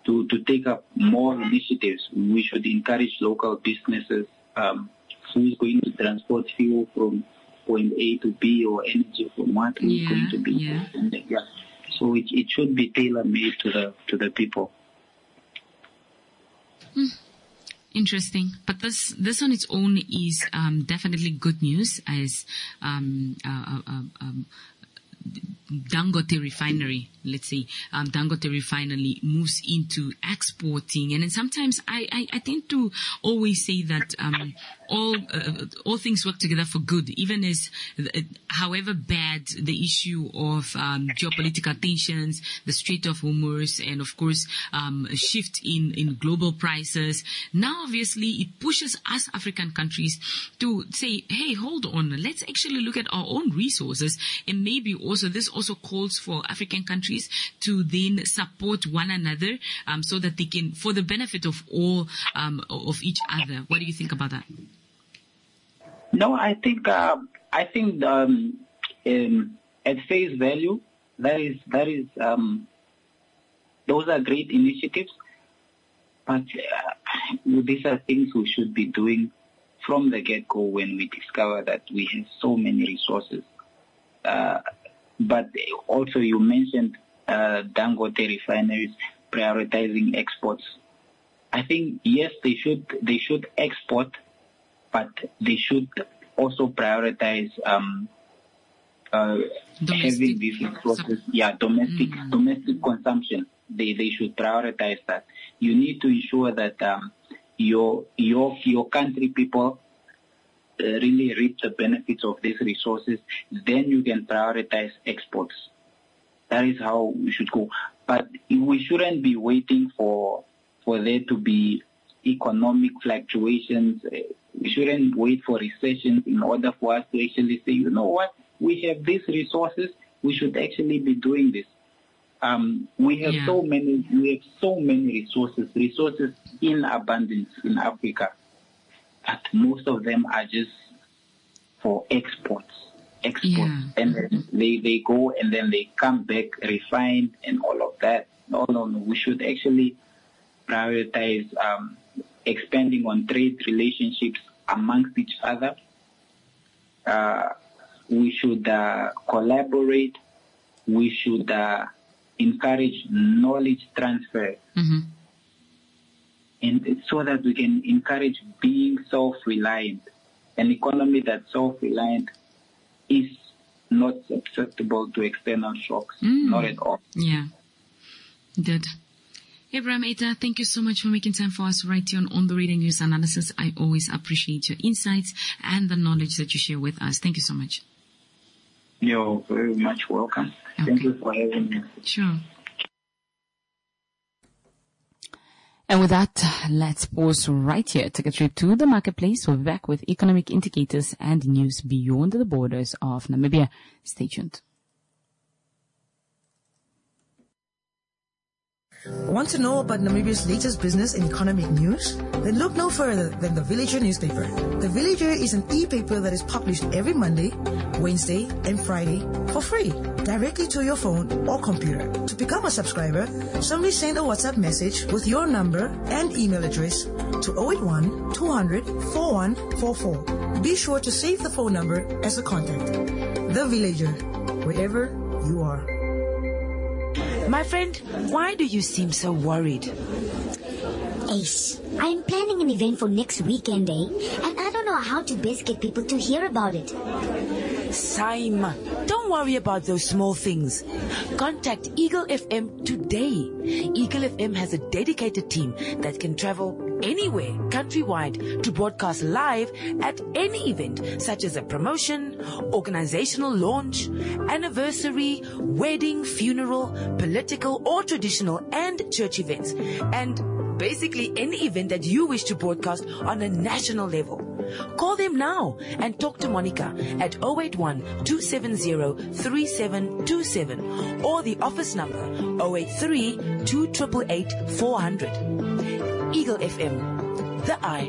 to, to take up more initiatives. We should encourage local businesses. Um, who's going to transport fuel from point A to B, or energy from what who's Yeah, going to be. yeah. And, uh, yeah. So it, it should be tailor-made to the to the people. Hmm. Interesting. But this this on its own is um, definitely good news, as um, uh, uh, um, Dangote refinery, let's say, um, Dangote refinery moves into exporting. And then sometimes I, I, I tend to always say that um, all uh, all things work together for good, even as uh, however bad the issue of um, geopolitical tensions, the Strait of Hormuz, and of course um, a shift in, in global prices. Now, obviously, it pushes us African countries to say, hey, hold on, let's actually look at our own resources, and maybe also this also calls for African countries to then support one another um, so that they can, for the benefit of all, um, of each other. What do you think about that? No, I think uh, I think um, um, at face value, that is that is um, those are great initiatives, but uh, these are things we should be doing from the get-go when we discover that we have so many resources. Uh, but also, you mentioned uh, Dangote refineries prioritizing exports. I think yes, they should they should export, but they should also prioritize um, uh, having these resources. Yeah, domestic mm. domestic consumption. They they should prioritize that. You need to ensure that um, your your your country people uh, really reap the benefits of these resources. Then you can prioritize exports. That is how we should go. But we shouldn't be waiting for for there to be economic fluctuations. We shouldn't wait for recessions in order for us to actually say, you know what, we have these resources, we should actually be doing this. Um, we have yeah. so many, we have so many resources, resources in abundance in Africa, but most of them are just for exports, exports, yeah. and then they, they go and then they come back refined and all of that. No, no, no. We should actually prioritize um, expanding on trade relationships amongst each other. Uh, we should uh, collaborate. We should uh, encourage knowledge transfer, mm-hmm. and so that we can encourage being self-reliant. An economy that's self-reliant is not susceptible to external shocks, mm. not at all. Yeah, good. Abraham Eta, thank you so much for making time for us right here on On the Radio News Analysis. I always appreciate your insights and the knowledge that you share with us. Thank you so much. You're very much welcome. Okay. Thank you for having me. Sure. And with that, let's pause right here. Take a trip to the marketplace. We'll be back with economic indicators and news beyond the borders of Namibia. Stay tuned. Want to know about Namibia's latest business and economic news? Then look no further than The Villager newspaper. The Villager is an e-paper that is published every Monday, Wednesday, and Friday for free, directly to your phone or computer. To become a subscriber, simply send a WhatsApp message with your number and email address to zero eight one, two hundred, forty-one forty-four. Be sure to save the phone number as a contact. The Villager, wherever you are. My friend, why do you seem so worried? Ace, I'm planning an event for next weekend, eh? And I don't know how to best get people to hear about it. Saima, don't worry about those small things. Contact Eagle F M today. Eagle F M has a dedicated team that can travel anywhere countrywide to broadcast live at any event, such as a promotion, organizational launch, anniversary, wedding, funeral, political or traditional and church events, and basically any event that you wish to broadcast on a national level. Call them now and talk to Monica at zero eight one, two seven zero, three seven two seven or the office number zero eight three, two eight eight, four hundred. Eagle F M, the eye.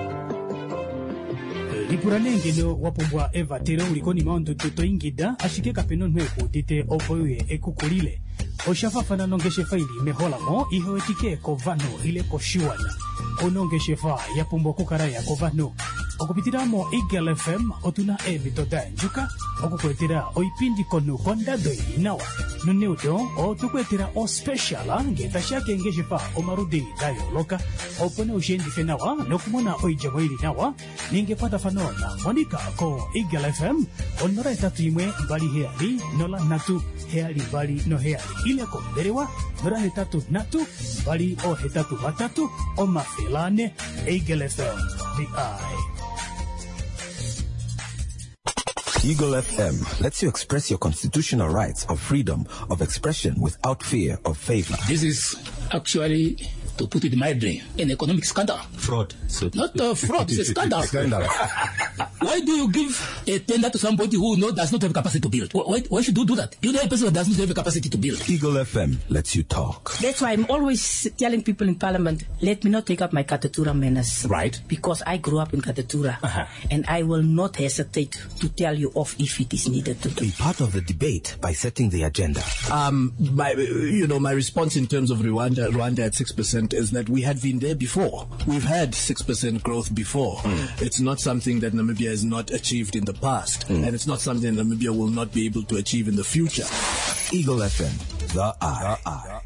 Lipuralengelo wapombwa Eva tero ulikoni maondo toto ingida ashike kapeno nwe kutite opoye ekukulile. Oshafafana nongeshefa ili mehola mo iho etike kovano ile koshiwana. Onongeshefa ya pumbo kukaraya kovano. Okupitiramo Eagle F M otuna emitoda njuka. Okukwetera oipindi konu kondado inawa. Nuneudo otukwetera o special ngeta shake ngeshefa omarudi dayo loka. Opone ushendi fenawa nokumona oijamo ili nawa. Ningepata fanona Monica ko Eagle F M onora etatu imwe mbali heali nola natu heali mbali no heali ile ko berewa nora hetatu natu mbali o hetatu batatu o mafilane Eagle F M the eye. Eagle F M lets you express your constitutional rights of freedom of expression without fear of favor. This is actually, to put it mildly, an economic scandal. Fraud. So Not a fraud, it's a scandal. Scandal. Why do you give a tender to somebody who no, does not have capacity to build? Why, why should you do that? You know a person that does not have a capacity to build. Eagle F M lets you talk. That's why I'm always telling people in Parliament, let me not take up my Katatura manners. Right. Because I grew up in Katatura. Uh-huh. And I will not hesitate to tell you off if it is needed to do. Be part of the debate by setting the agenda. Um, my, you know, my response in terms of Rwanda, Rwanda at six percent is that we had been there before. We've had six percent growth before. Mm. It's not something that Namibia has not achieved in the past. Mm. And it's not something Namibia will not be able to achieve in the future. Eagle F M, the eye. The eye.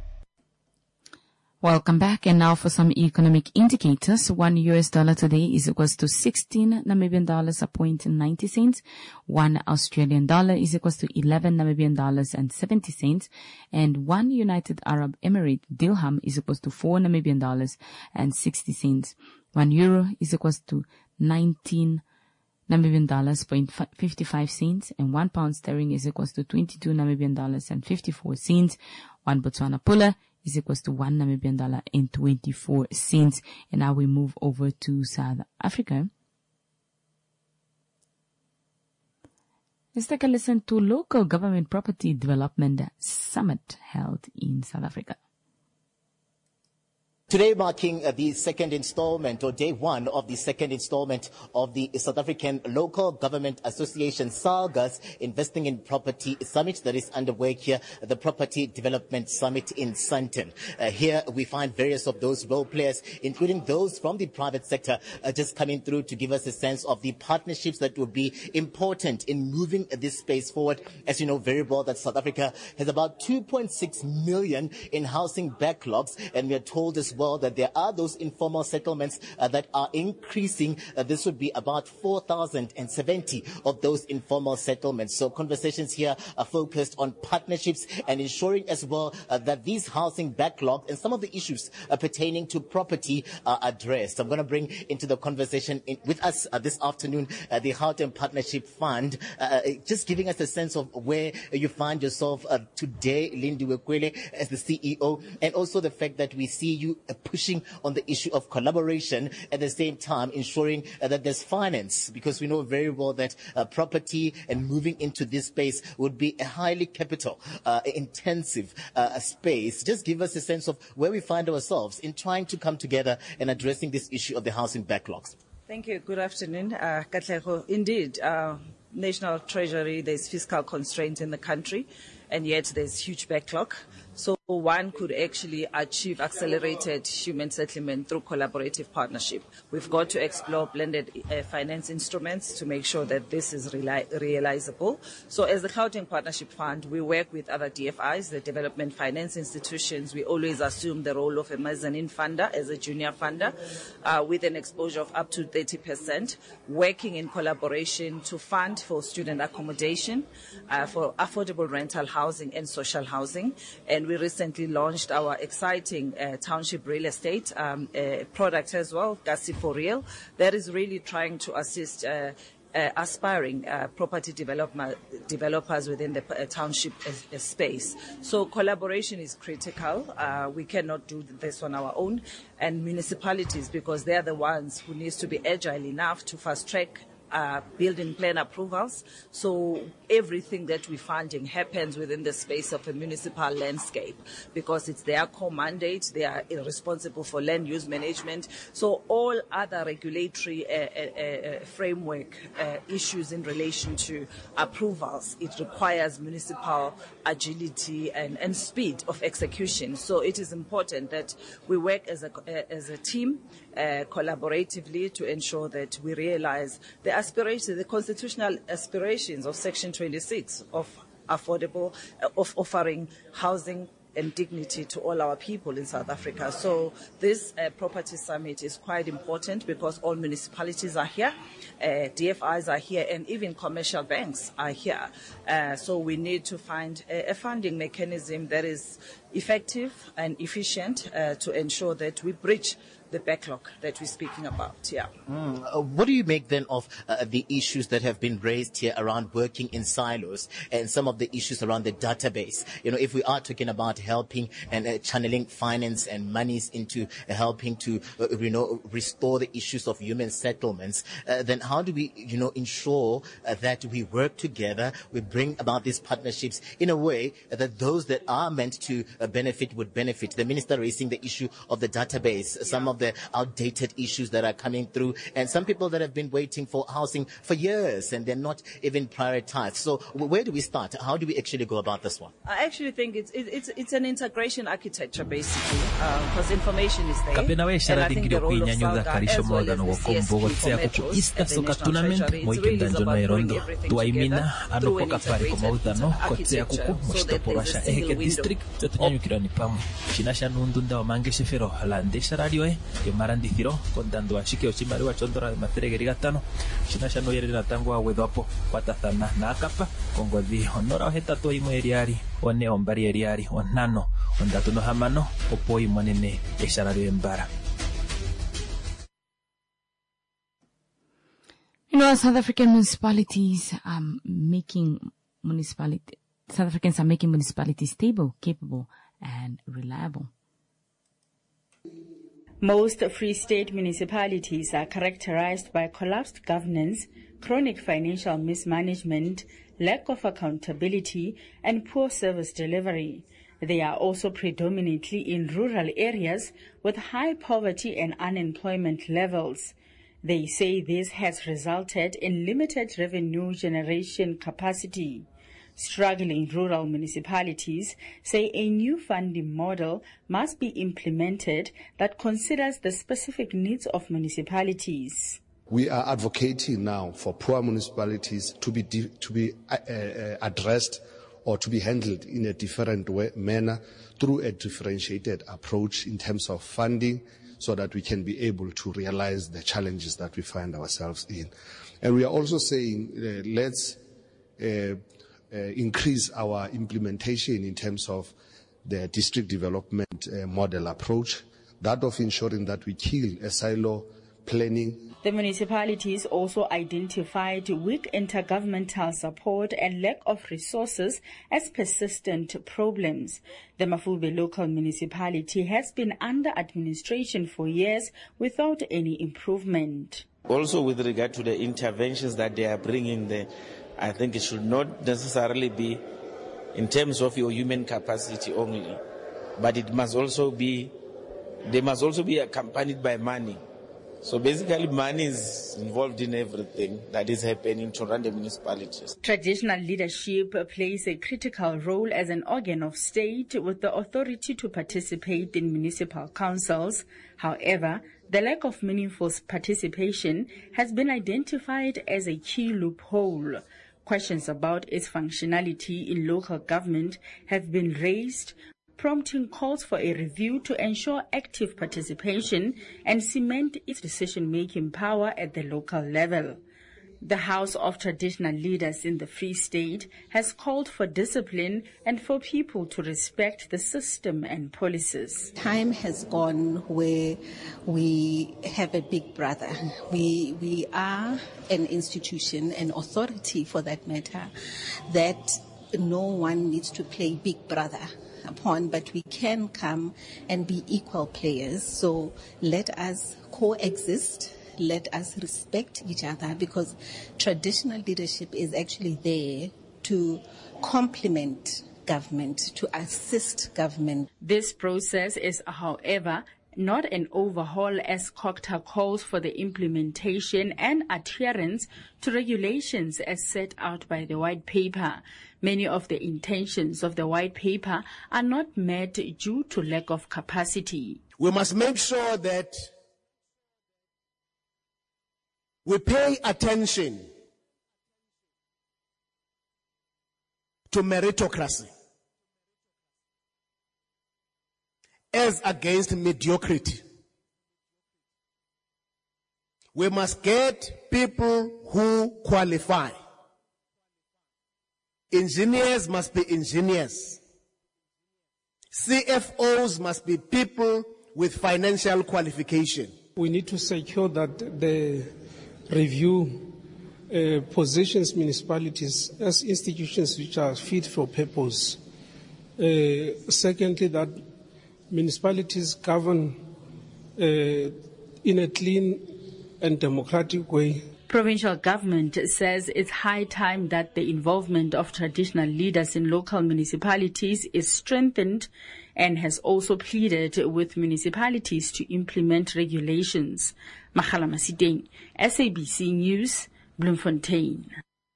Welcome back, and now for some economic indicators. One U S dollar today is equals to sixteen Namibian dollars a point ninety cents. One Australian dollar is equals to eleven Namibian dollars and seventy cents. And one United Arab Emirate dirham is equals to four Namibian dollars and sixty cents. One euro is equals to nineteen Namibian dollars point fifty-five cents, and one pound sterling is equals to twenty-two Namibian dollars and fifty-four cents. One Botswana pula is equals to one Namibian dollar and twenty-four cents. And now we move over to South Africa. Let's take a listen to Local Government Property Development Summit held in South Africa. Today marking uh, the second installment, or day one of the second installment of the South African Local Government Association SALGA's Investing in Property Summit that is underway here, the Property Development Summit in Sandton. Uh, here we find various of those role players, including those from the private sector, uh, just coming through to give us a sense of the partnerships that will be important in moving this space forward. As you know very well that South Africa has about two point six million in housing backlogs, and we are told as well that there are those informal settlements uh, that are increasing. Uh, this would be about four thousand seventy of those informal settlements. So conversations here are focused on partnerships and ensuring as well uh, that these housing backlogs and some of the issues uh, pertaining to property are addressed. I'm going to bring into the conversation in, with us uh, this afternoon uh, the Gauteng Partnership Fund, uh, just giving us a sense of where you find yourself uh, today, Lindiwe Kwele, as the C E O, and also the fact that we see you uh, pushing on the issue of collaboration, at the same time ensuring uh, that there's finance, because we know very well that uh, property and moving into this space would be a highly capital uh, intensive uh, space. Just give us a sense of where we find ourselves in trying to come together and addressing this issue of the housing backlogs. Thank you. Good afternoon. Uh, Katlego. Indeed, uh, National Treasury, there's fiscal constraints in the country, and yet there's huge backlog. So one could actually achieve accelerated human settlement through collaborative partnership. We've got to explore blended uh, finance instruments to make sure that this is reali- realizable. So as the Gauteng Partnership Fund, we work with other D F Is, the development finance institutions. We always assume the role of a mezzanine funder as a junior funder uh, with an exposure of up to thirty percent, working in collaboration to fund for student accommodation, uh, for affordable rental housing and social housing. And we recently launched our exciting uh, township real estate um, uh, product as well, Gasi for Real, that is really trying to assist uh, uh, aspiring uh, property development, developers within the uh, township uh, space. So collaboration is critical. Uh, we cannot do this on our own. And municipalities, because they are the ones who need to be agile enough to fast track uh, building plan approvals. So everything that we're funding happens within the space of a municipal landscape because it's their core mandate. They are responsible for land use management. So all other regulatory uh, uh, uh, framework uh, issues in relation to approvals, it requires municipal agility and, and speed of execution. So it is important that we work as a, uh, as a team uh, collaboratively to ensure that we realize the aspirations, the constitutional aspirations of Section twenty-six of affordable, uh, of offering housing and dignity to all our people in South Africa. So this uh, property summit is quite important because all municipalities are here, uh, D F Is are here, and even commercial banks are here. Uh, so we need to find a, a funding mechanism that is effective and efficient uh, to ensure that we bridge the backlog that we're speaking about. Yeah. Mm. Uh, what do you make then of uh, the issues that have been raised here around working in silos and some of the issues around the database? You know, if we are talking about helping and uh, channeling finance and monies into uh, helping to, uh, you know, restore the issues of human settlements, uh, then how do we, you know, ensure uh, that we work together, we bring about these partnerships in a way that those that are meant to uh, benefit would benefit? The minister raising the issue of the database, some of the outdated issues that are coming through, and some people that have been waiting for housing for years and they're not even prioritized. So where do we start? How do we actually go about this one? I actually think it's it's it's an integration architecture basically, because um, information is there. Kapena we And I sharadi think ngiro the role of kuinyanyuza SALGA karisho as well moga as no the C S P wakombogo for tsea metros kuku East at the Soka National Tournament Treasury, it's moike really danjo no about bringing erondo everything tuaimina together ano through an poka pari integrated komautano kotsea architecture kuku so that moshitoporo there's a sha single eheke window. district totonyanyukirani pamwe shinasha nundunda wamangeshe fero landesha radio e yomarandithiro kondando ashike ochimariwa chondora materegeri gatano shinasha no yerera tango awedwapo kwatathana na akapa kongothi honora ohetatu imwe eriari one ombari eriari onano ondatu no hamano opo imonene esharario embara. You know, South African municipalities are making municipality, South Africans are making municipalities stable, capable, and reliable. Most Free State municipalities are characterized by collapsed governance, chronic financial mismanagement, lack of accountability, and poor service delivery. They are also predominantly in rural areas with high poverty and unemployment levels. They say this has resulted in limited revenue generation capacity. Struggling rural municipalities say a new funding model must be implemented that considers the specific needs of municipalities. We are advocating now for poor municipalities to be di- to be uh, uh, addressed or to be handled in a different way, manner through a differentiated approach in terms of funding, so that we can be able to realize the challenges that we find ourselves in. And we are also saying uh, let's uh, uh, increase our implementation in terms of the district development uh, model approach, that of ensuring that we kill a silo planning. The municipalities also identified weak intergovernmental support and lack of resources as persistent problems. The Mafube local municipality has been under administration for years without any improvement. Also, with regard to the interventions that they are bringing there, I think it should not necessarily be in terms of your human capacity only, but it must also be, they must also be accompanied by money. So basically, money is involved in everything that is happening to run the municipalities. Traditional leadership plays a critical role as an organ of state with the authority to participate in municipal councils. However, the lack of meaningful participation has been identified as a key loophole. Questions about its functionality in local government have been raised, prompting calls for a review to ensure active participation and cement its decision-making power at the local level. The House of Traditional Leaders in the Free State has called for discipline and for people to respect the system and policies. Time has gone where we have a big brother. We, we are an institution, an authority for that matter, that no one needs to play big brother upon, but we can come and be equal players. So let us coexist let us respect each other, because traditional leadership is actually there to complement government, to assist government. This process is, however, not an overhaul, as COGTA calls for the implementation and adherence to regulations as set out by the White Paper. Many of the intentions of the White Paper are not met due to lack of capacity. We must make sure that we pay attention to meritocracy as against mediocrity. We must get people who qualify. Engineers must be engineers. C F Os must be people with financial qualification. We need to secure that the review uh, positions municipalities as institutions which are fit for purpose. Uh, secondly, that municipalities govern uh, in a clean and democratic way. Provincial government says it's high time that the involvement of traditional leaders in local municipalities is strengthened, and has also pleaded with municipalities to implement regulations. Makhala Masiteng, S A B C News, Bloemfontein.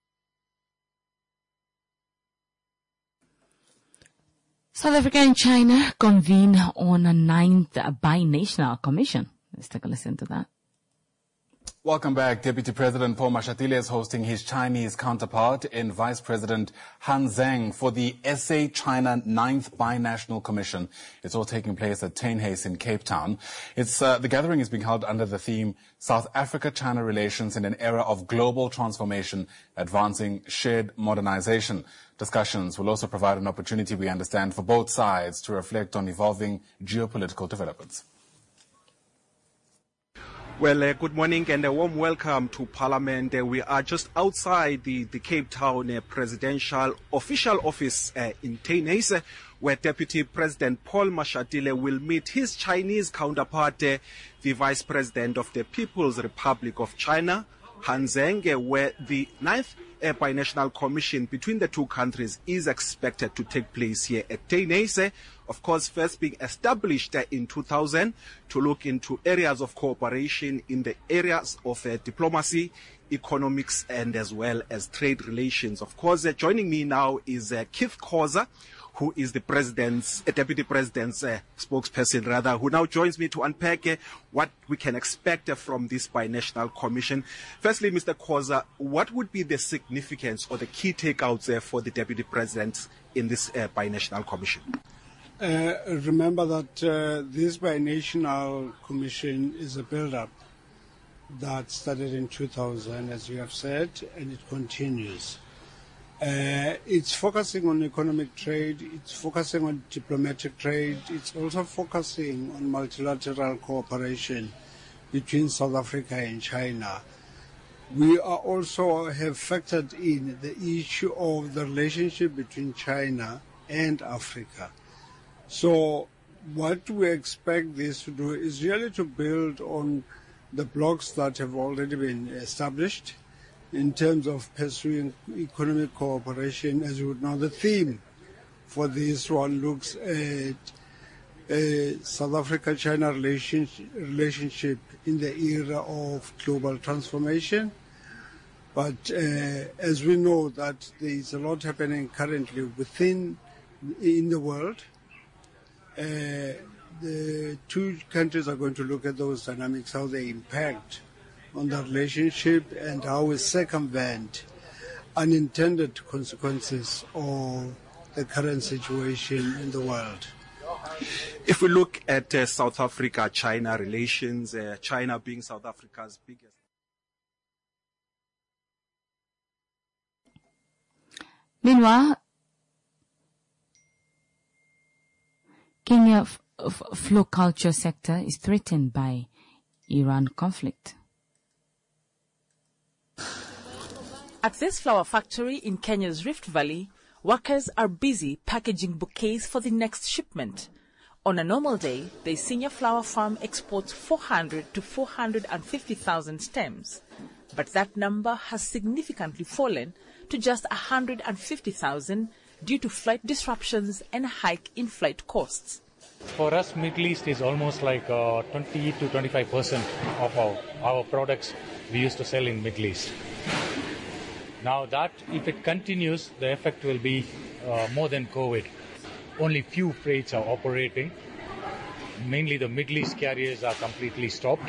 South Africa and China convene on a ninth binational commission. Let's take a listen to that. Welcome back. Deputy President Paul Mashatile is hosting his Chinese counterpart in Vice President Han Zheng for the S A-China ninth Binational Commission. It's all taking place at Teinhuis in Cape Town. It's, uh, the gathering is being held under the theme South Africa-China Relations in an Era of Global Transformation, Advancing Shared Modernization. Discussions will also provide an opportunity, we understand, for both sides to reflect on evolving geopolitical developments. Well, uh, good morning and a warm welcome to Parliament. Uh, we are just outside the, the Cape Town uh, Presidential Official Office uh, in Teinhuis, uh, where Deputy President Paul Mashatile will meet his Chinese counterpart, uh, the Vice President of the People's Republic of China, Han Zheng, uh, where the ninth uh, Binational Commission between the two countries is expected to take place here at Teinhuis. Uh, Of course, first being established uh, in two thousand to look into areas of cooperation in the areas of uh, diplomacy, economics, and as well as trade relations. Of course, uh, joining me now is uh, Keith Khoza, who is the president's, uh, deputy president's uh, spokesperson, rather, who now joins me to unpack uh, what we can expect uh, from this binational commission. Firstly, Mister Khoza, what would be the significance or the key takeouts uh, for the deputy president in this uh, binational commission? Uh, remember that uh, this binational commission is a build-up that started in two thousand, as you have said, and it continues. Uh, it's focusing on economic trade, it's focusing on diplomatic trade, it's also focusing on multilateral cooperation between South Africa and China. We are also have factored in the issue of the relationship between China and Africa. So what we expect this to do is really to build on the blocks that have already been established in terms of pursuing economic cooperation. As you would know, the theme for this one looks at a South Africa-China relationship, relationship in the era of global transformation. But uh, as we know that there is a lot happening currently within in the world, Uh, the two countries are going to look at those dynamics, how they impact on the relationship, and how we circumvent unintended consequences of the current situation in the world. If we look at uh, South Africa-China relations, uh, China being South Africa's biggest. Meanwhile, Kenya f- f- floriculture sector is threatened by Iran conflict. At this flower factory in Kenya's Rift Valley, workers are busy packaging bouquets for the next shipment. On a normal day, the Isinya flower farm exports four hundred to four hundred fifty thousand stems, but that number has significantly fallen to just one hundred fifty thousand due to flight disruptions and a hike in flight costs. For us, Middle East is almost like uh, twenty to twenty-five percent of our, our products we used to sell in Middle East. Now that, if it continues, the effect will be uh, more than COVID. Only few freights are operating. Mainly the Middle East carriers are completely stopped.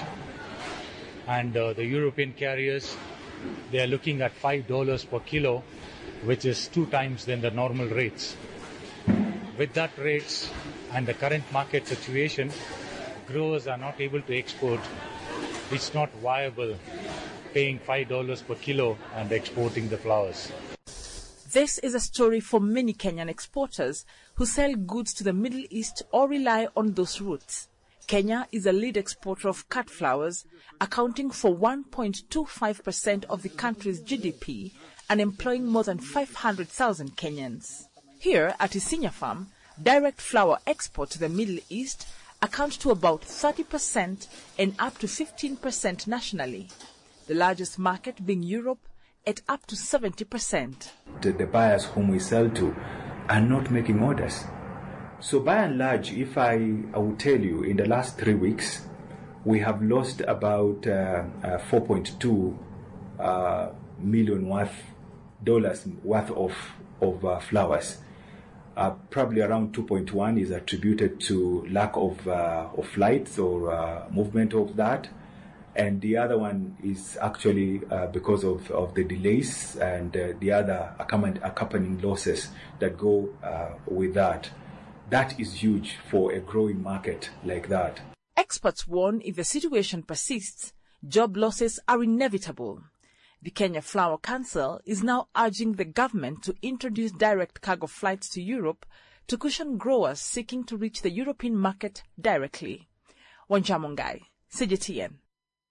And uh, the European carriers, they are looking at five dollars per kilo, which is two times than the normal rates. With that rates and the current market situation, growers are not able to export. It's not viable paying five dollars per kilo and exporting the flowers. This is a story for many Kenyan exporters who sell goods to the Middle East or rely on those routes. Kenya is a lead exporter of cut flowers, accounting for one point two five percent of the country's G D P and employing more than five hundred thousand Kenyans. Here at Isinya Farm, direct flower export to the Middle East account to about thirty percent and up to fifteen percent nationally. The largest market being Europe at up to seventy percent. The, the buyers whom we sell to are not making orders. So by and large, if I, I will tell you, in the last three weeks, we have lost about uh, uh, four point two uh, million worth dollars worth of, of uh, flowers. Uh, probably around two point one is attributed to lack of, uh, of flights or uh, movement of that. And the other one is actually uh, because of, of the delays and uh, the other accompanying losses that go uh, with that. That is huge for a growing market like that. Experts warn if the situation persists, job losses are inevitable. The Kenya Flower Council is now urging the government to introduce direct cargo flights to Europe to cushion growers seeking to reach the European market directly. Wanjamungai, C G T N.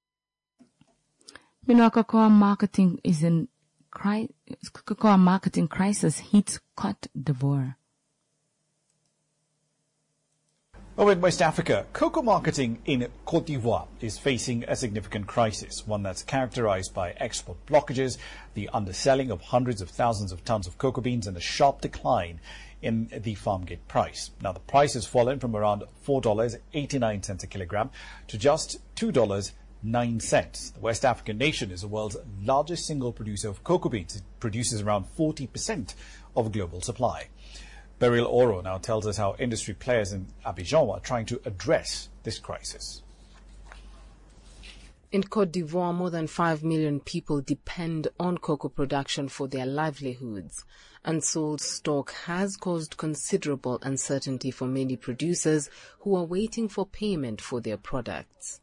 Meanwhile, cocoa marketing is in cri- cocoa marketing crisis hits Cote d'Ivoire. Over in West Africa, cocoa marketing in Cote d'Ivoire is facing a significant crisis, one that's characterized by export blockages, the underselling of hundreds of thousands of tons of cocoa beans, and a sharp decline in the farm gate price. Now, the price has fallen from around four dollars and eighty-nine cents a kilogram to just two dollars and nine cents. The West African nation is the world's largest single producer of cocoa beans. It produces around forty percent of global supply. Beryl Oro now tells us how industry players in Abidjan are trying to address this crisis. In Cote d'Ivoire, more than five million people depend on cocoa production for their livelihoods. Unsold stock has caused considerable uncertainty for many producers who are waiting for payment for their products.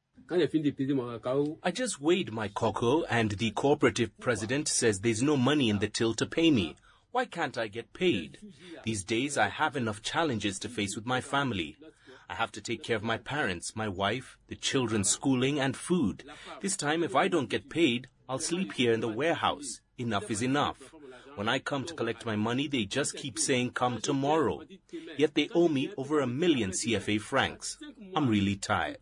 I just weighed my cocoa and the cooperative president says there's no money in the till to pay me. Why can't I get paid? These days I have enough challenges to face with my family. I have to take care of my parents, my wife, the children's schooling and food. This time if I don't get paid, I'll sleep here in the warehouse. Enough is enough. When I come to collect my money, they just keep saying come tomorrow. Yet they owe me over a million C F A francs. I'm really tired.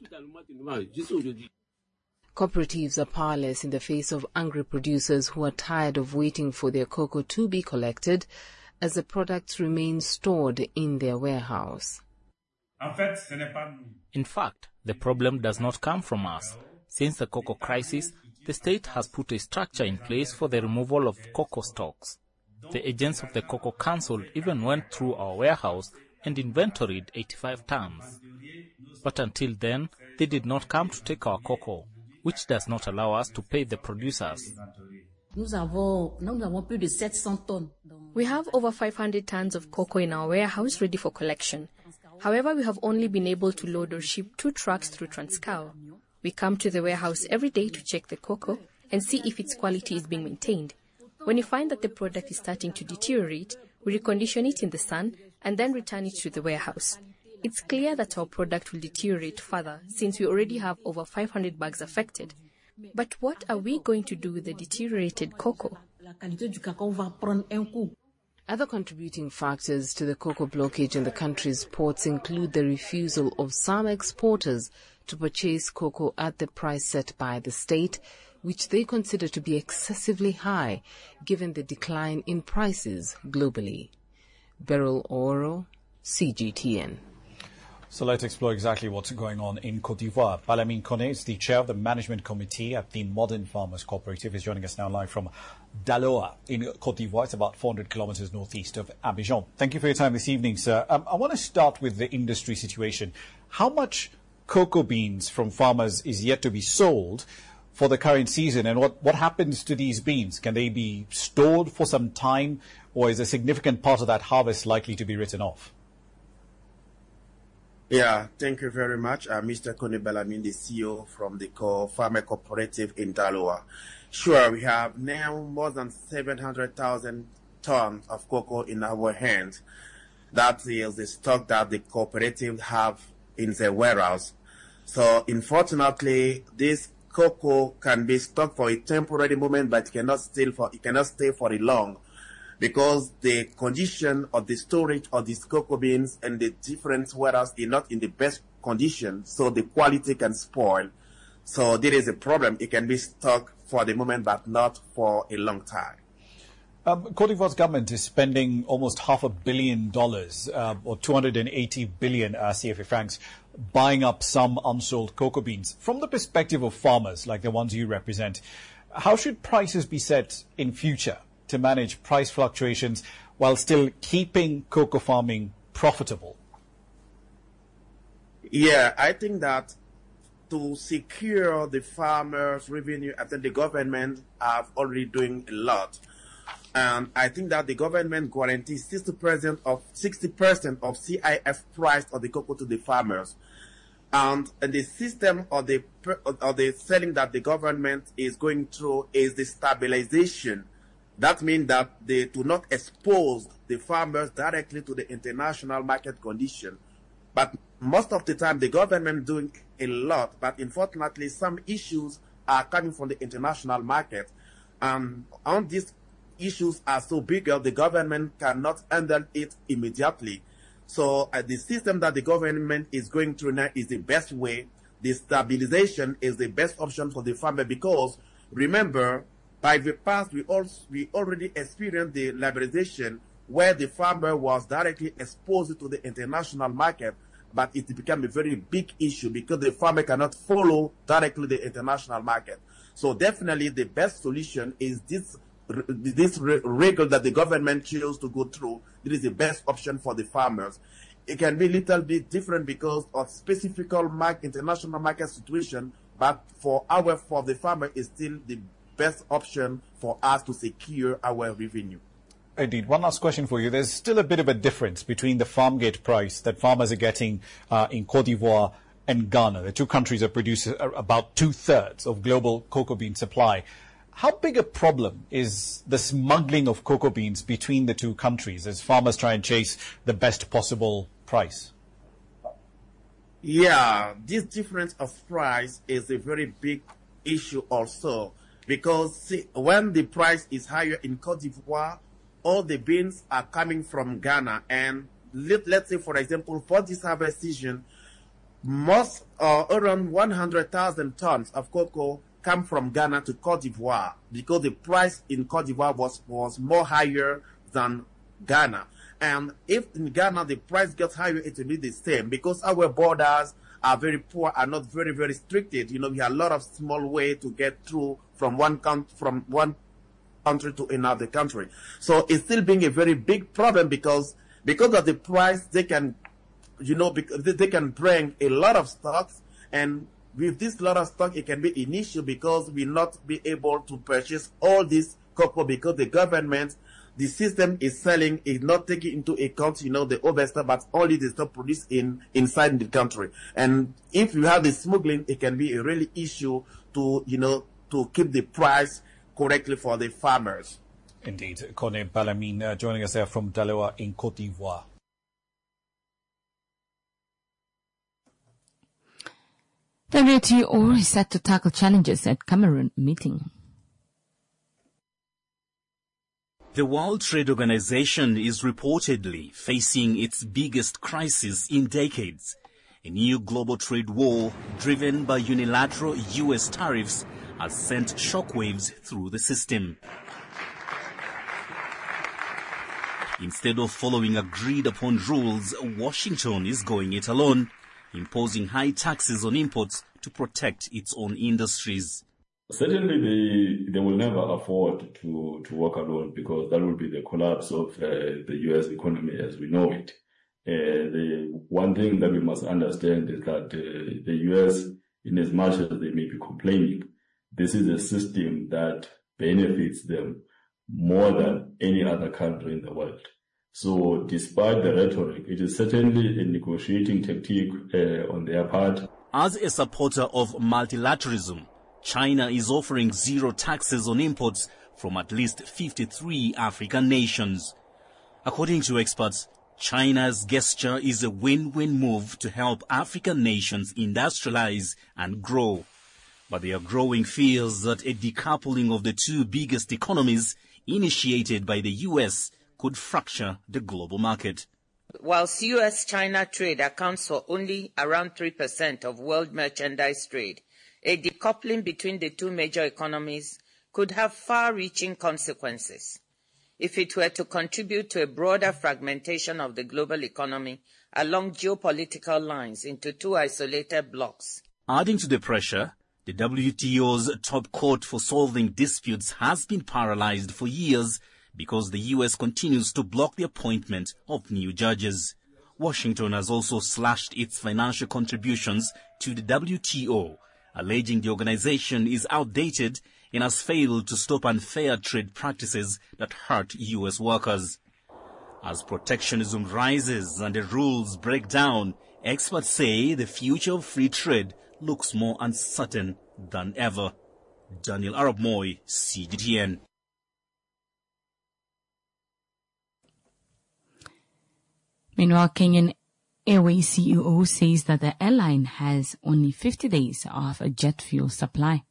Cooperatives are powerless in the face of angry producers who are tired of waiting for their cocoa to be collected as the products remain stored in their warehouse. In fact, the problem does not come from us. Since the cocoa crisis, the state has put a structure in place for the removal of cocoa stocks. The agents of the Cocoa Council even went through our warehouse and inventoried eighty-five tons. But until then, they did not come to take our cocoa, which does not allow us to pay the producers. We have over five hundred tons of cocoa in our warehouse ready for collection. However, we have only been able to load or ship two trucks through Transcow. We come to the warehouse every day to check the cocoa and see if its quality is being maintained. When we find that the product is starting to deteriorate, we recondition it in the sun and then return it to the warehouse. It's clear that our product will deteriorate further since we already have over five hundred bags affected. But what are we going to do with the deteriorated cocoa? Other contributing factors to the cocoa blockage in the country's ports include the refusal of some exporters to purchase cocoa at the price set by the state, which they consider to be excessively high given the decline in prices globally. Beryl Oro, C G T N. So let's explore exactly what's going on in Côte d'Ivoire. Balamine Kone is the chair of the management committee at the Modern Farmers Cooperative. Is joining us now live from Daloa in Côte d'Ivoire. It's about four hundred kilometers northeast of Abidjan. Thank you for your time this evening, sir. Um, I want to start with the industry situation. How much cocoa beans from farmers is yet to be sold for the current season, and what, what happens to these beans? Can they be stored for some time, or is a significant part of that harvest likely to be written off? Yeah, thank you very much. Uh, Mister Kone Balamine, the C E O from the Co Farmer Cooperative in Daloa. Sure, we have now more than seven hundred thousand tons of cocoa in our hands. That is the stock that the cooperative have in the warehouse. So, unfortunately, this cocoa can be stocked for a temporary moment, but it cannot stay for it cannot stay for a long, because the condition of the storage of these cocoa beans and the different warehouses is not in the best condition, so the quality can spoil. So there is a problem. It can be stocked for the moment, but not for a long time. Um, Côte d'Ivoire's government is spending almost half a billion dollars, uh, or two hundred eighty billion uh, C F A francs, buying up some unsold cocoa beans. From the perspective of farmers, like the ones you represent, how should prices be set in future to manage price fluctuations while still keeping cocoa farming profitable? Yeah, I think that to secure the farmers' revenue, I think the government have already doing a lot. And I think that the government guarantees sixty percent of sixty percent of C I F price of the cocoa to the farmers. And, and the system of the of the selling that the government is going through is the stabilization. That means that they do not expose the farmers directly to the international market condition. But most of the time, the government doing a lot. But unfortunately, some issues are coming from the international market. And on these issues are so big, the government cannot handle it immediately. So uh, the system that the government is going through now is the best way. The stabilization is the best option for the farmer, because remember, by the past, we also we already experienced the liberalization where the farmer was directly exposed to the international market, but it became a very big issue because the farmer cannot follow directly the international market. So definitely the best solution is this this regulation that the government chose to go through. It is the best option for the farmers. It can be a little bit different because of specific market, international market situation, but for our for the farmer is still the best option for us to secure our revenue. Indeed. One last question for you. There's still a bit of a difference between the farm gate price that farmers are getting uh, in Côte d'Ivoire and Ghana. The two countries that produce about two-thirds of global cocoa bean supply. How big a problem is the smuggling of cocoa beans between the two countries as farmers try and chase the best possible price? Yeah, this difference of price is a very big issue also, because see, when the price is higher in Côte d'Ivoire, all the beans are coming from Ghana. And let, let's say, for example, for this harvest season, most uh, around one hundred thousand tons of cocoa come from Ghana to Côte d'Ivoire, because the price in Côte d'Ivoire was, was more higher than Ghana. And if in Ghana the price gets higher, it will be the same, because our borders are very poor, are not very, very restricted. You know, we have a lot of small way to get through from one country, from one country to another country. So it's still being a very big problem, because, because of the price, they can, you know, they can bring a lot of stocks, and with this lot of stock, it can be an issue because we not be able to purchase all this cocoa, because the government, the system is selling, is not taking into account, you know, the overstock, but only the stock produced in inside the country. And if you have the smuggling, it can be a really issue to, you know, to keep the price correctly for the farmers. Indeed. Kone Balamine uh, joining us there from Daloa in Côte d'Ivoire. W T O is set to tackle challenges at Cameroon meeting. The World Trade Organization is reportedly facing its biggest crisis in decades. A new global trade war driven by unilateral U S tariffs has sent shockwaves through the system. Instead of following agreed-upon rules, Washington is going it alone, imposing high taxes on imports to protect its own industries. Certainly, they, they will never afford to, to work alone, because that will be the collapse of uh, the U S economy as we know it. Uh, the one thing that we must understand is that uh, the U S, in as much as they may be complaining, this is a system that benefits them more than any other country in the world. So despite the rhetoric, it is certainly a negotiating tactic uh, on their part. As a supporter of multilateralism, China is offering zero taxes on imports from at least fifty-three African nations. According to experts, China's gesture is a win-win move to help African nations industrialize and grow. But there are growing fears that a decoupling of the two biggest economies, initiated by the U S, could fracture the global market. Whilst U S China trade accounts for only around three percent of world merchandise trade, a decoupling between the two major economies could have far-reaching consequences. If it were to contribute to a broader fragmentation of the global economy along geopolitical lines into two isolated blocks. Adding to the pressure, the W T O's top court for solving disputes has been paralyzed for years because the U S continues to block the appointment of new judges. Washington has also slashed its financial contributions to the W T O, alleging the organization is outdated and has failed to stop unfair trade practices that hurt U S workers. As protectionism rises and the rules break down, experts say the future of free trade looks more uncertain than ever. Daniel Arab Moy, C G T N. Meanwhile, Kenyan Airways C E O says that the airline has only fifty days of a jet fuel supply.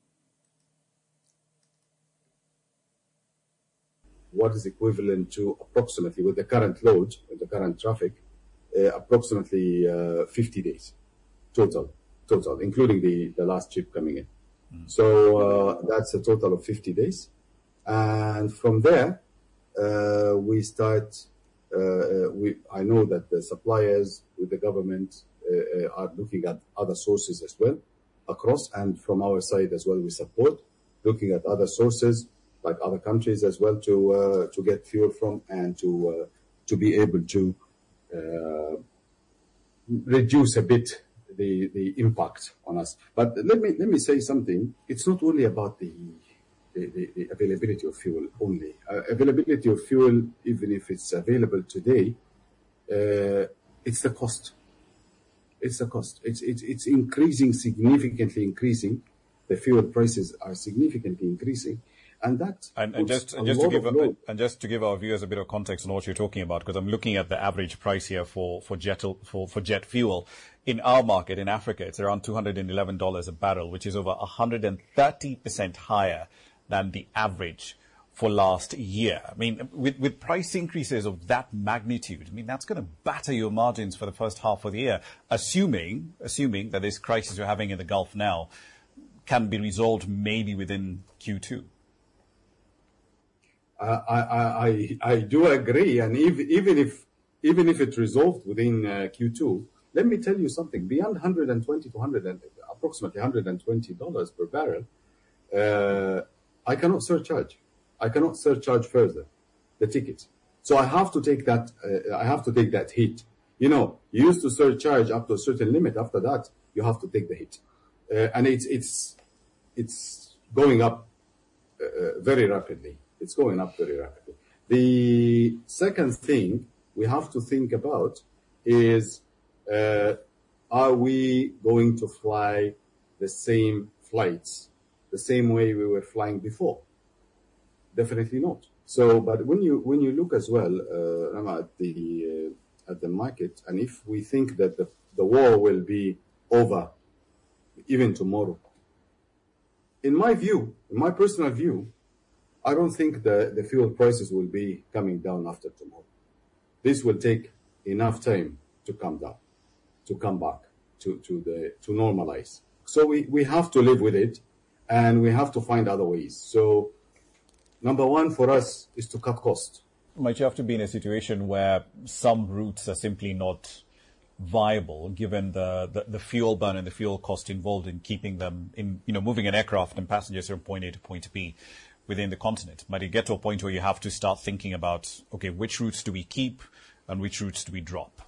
What is equivalent to approximately, with the current load, with the current traffic, uh, approximately uh, fifty days total, total, including the, the last ship coming in. Mm. So uh, that's a total of fifty days. And from there, uh, we start, uh, we, I know that the suppliers with the government uh, are looking at other sources as well across, and from our side as well, we support looking at other sources like other countries as well to uh, to get fuel from, and to uh, to be able to uh, reduce a bit the the impact on us. But let me let me say something. It's not only about the the, the, the availability of fuel only. Uh, availability of fuel, even if it's available today, uh, it's the cost. It's the cost. It's it's it's increasing, significantly increasing. The fuel prices are significantly increasing. And that and, and just and just to give a, and just to give our viewers a bit of context on what you're talking about, because I'm looking at the average price here for for jet for for jet fuel in our market in Africa. It's around two hundred eleven dollars a barrel, which is over one hundred thirty percent higher than the average for last year. I mean, with with price increases of that magnitude, I mean that's going to batter your margins for the first half of the year, assuming assuming that this crisis we're having in the Gulf now can be resolved maybe within Q two. Uh, I, I, I, I do agree, and if, even if even if it resolved within uh, Q two, let me tell you something. Beyond one hundred twenty to one hundred, approximately one hundred twenty dollars per barrel, uh, I cannot surcharge. I cannot surcharge further the ticket. So I have to take that. Uh, I have to take that hit. You know, you used to surcharge up to a certain limit. After that, you have to take the hit, uh, and it's it's it's going up uh, very rapidly. It's going up very rapidly. The second thing we have to think about is, uh, are we going to fly the same flights, the same way we were flying before? Definitely not. So, but when you when you look as well uh, at the uh, at the market, and if we think that the, the war will be over even tomorrow, in my view, in my personal view, I don't think the, the fuel prices will be coming down after tomorrow. This will take enough time to come down, to come back, to, to, the, to normalize. So we, we have to live with it, and we have to find other ways. So number one for us is to cut costs. Might you have to be in a situation where some routes are simply not viable, given the, the, the fuel burn and the fuel cost involved in keeping them in, you know, moving an aircraft and passengers from point A to point B within the continent? Might it get to a point where you have to start thinking about, okay, which routes do we keep and which routes do we drop?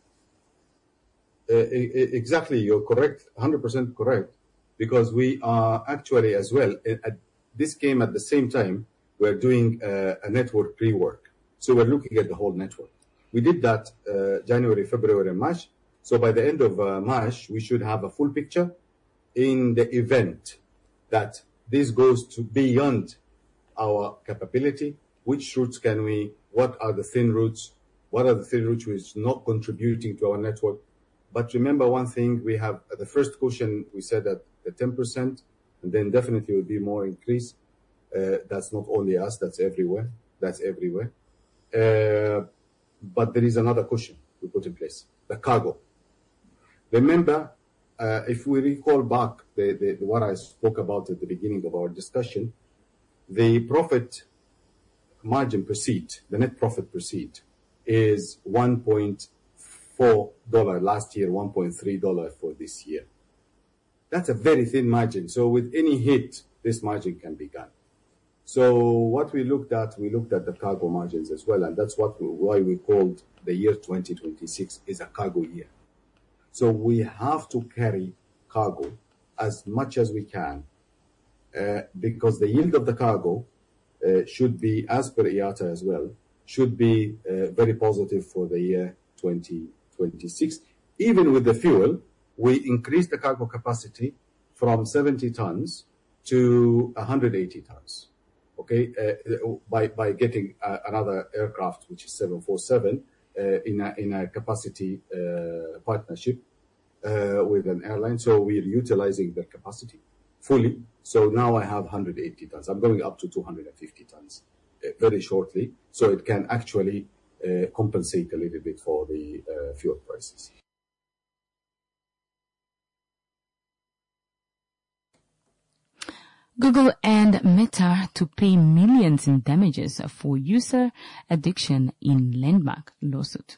Uh, exactly, you're correct, one hundred percent correct, because we are actually as well, at, this came at the same time, we're doing uh, a network pre-work. So we're looking at the whole network. We did that uh, January, February, and March. So by the end of uh, March, we should have a full picture in the event that this goes to beyond our capability. Which routes can we, what are the thin routes? What are the thin routes which are not contributing to our network? But remember one thing, we have uh, the first caution, we said that the ten percent, and then definitely will be more increase. Uh, that's not only us, that's everywhere. That's everywhere. Uh, but there is another caution we put in place, the cargo. Remember, uh, if we recall back the, the, the, what I spoke about at the beginning of our discussion, the profit margin per seat, the net profit per seat, is one point four dollars last year, one point three dollars for this year. That's a very thin margin. So with any hit, this margin can be gone. So what we looked at, we looked at the cargo margins as well, and that's what we, why we called the year twenty twenty-six is a cargo year. So we have to carry cargo as much as we can, uh, because the yield of the cargo uh, should be, as per I A T A as well, should be uh, very positive for the year twenty twenty-six. Even with the fuel, we increased the cargo capacity from seventy tons to one hundred eighty tons. Okay, uh, by by getting uh, another aircraft, which is seven forty-seven, uh, in a in a capacity uh, partnership uh, with an airline. So we're utilizing the capacity fully. So now I have one hundred eighty tons. I'm going up to two hundred fifty tons uh, very shortly, so it can actually uh, compensate a little bit for the uh, fuel prices. Google and Meta to pay millions in damages for user addiction in landmark lawsuit.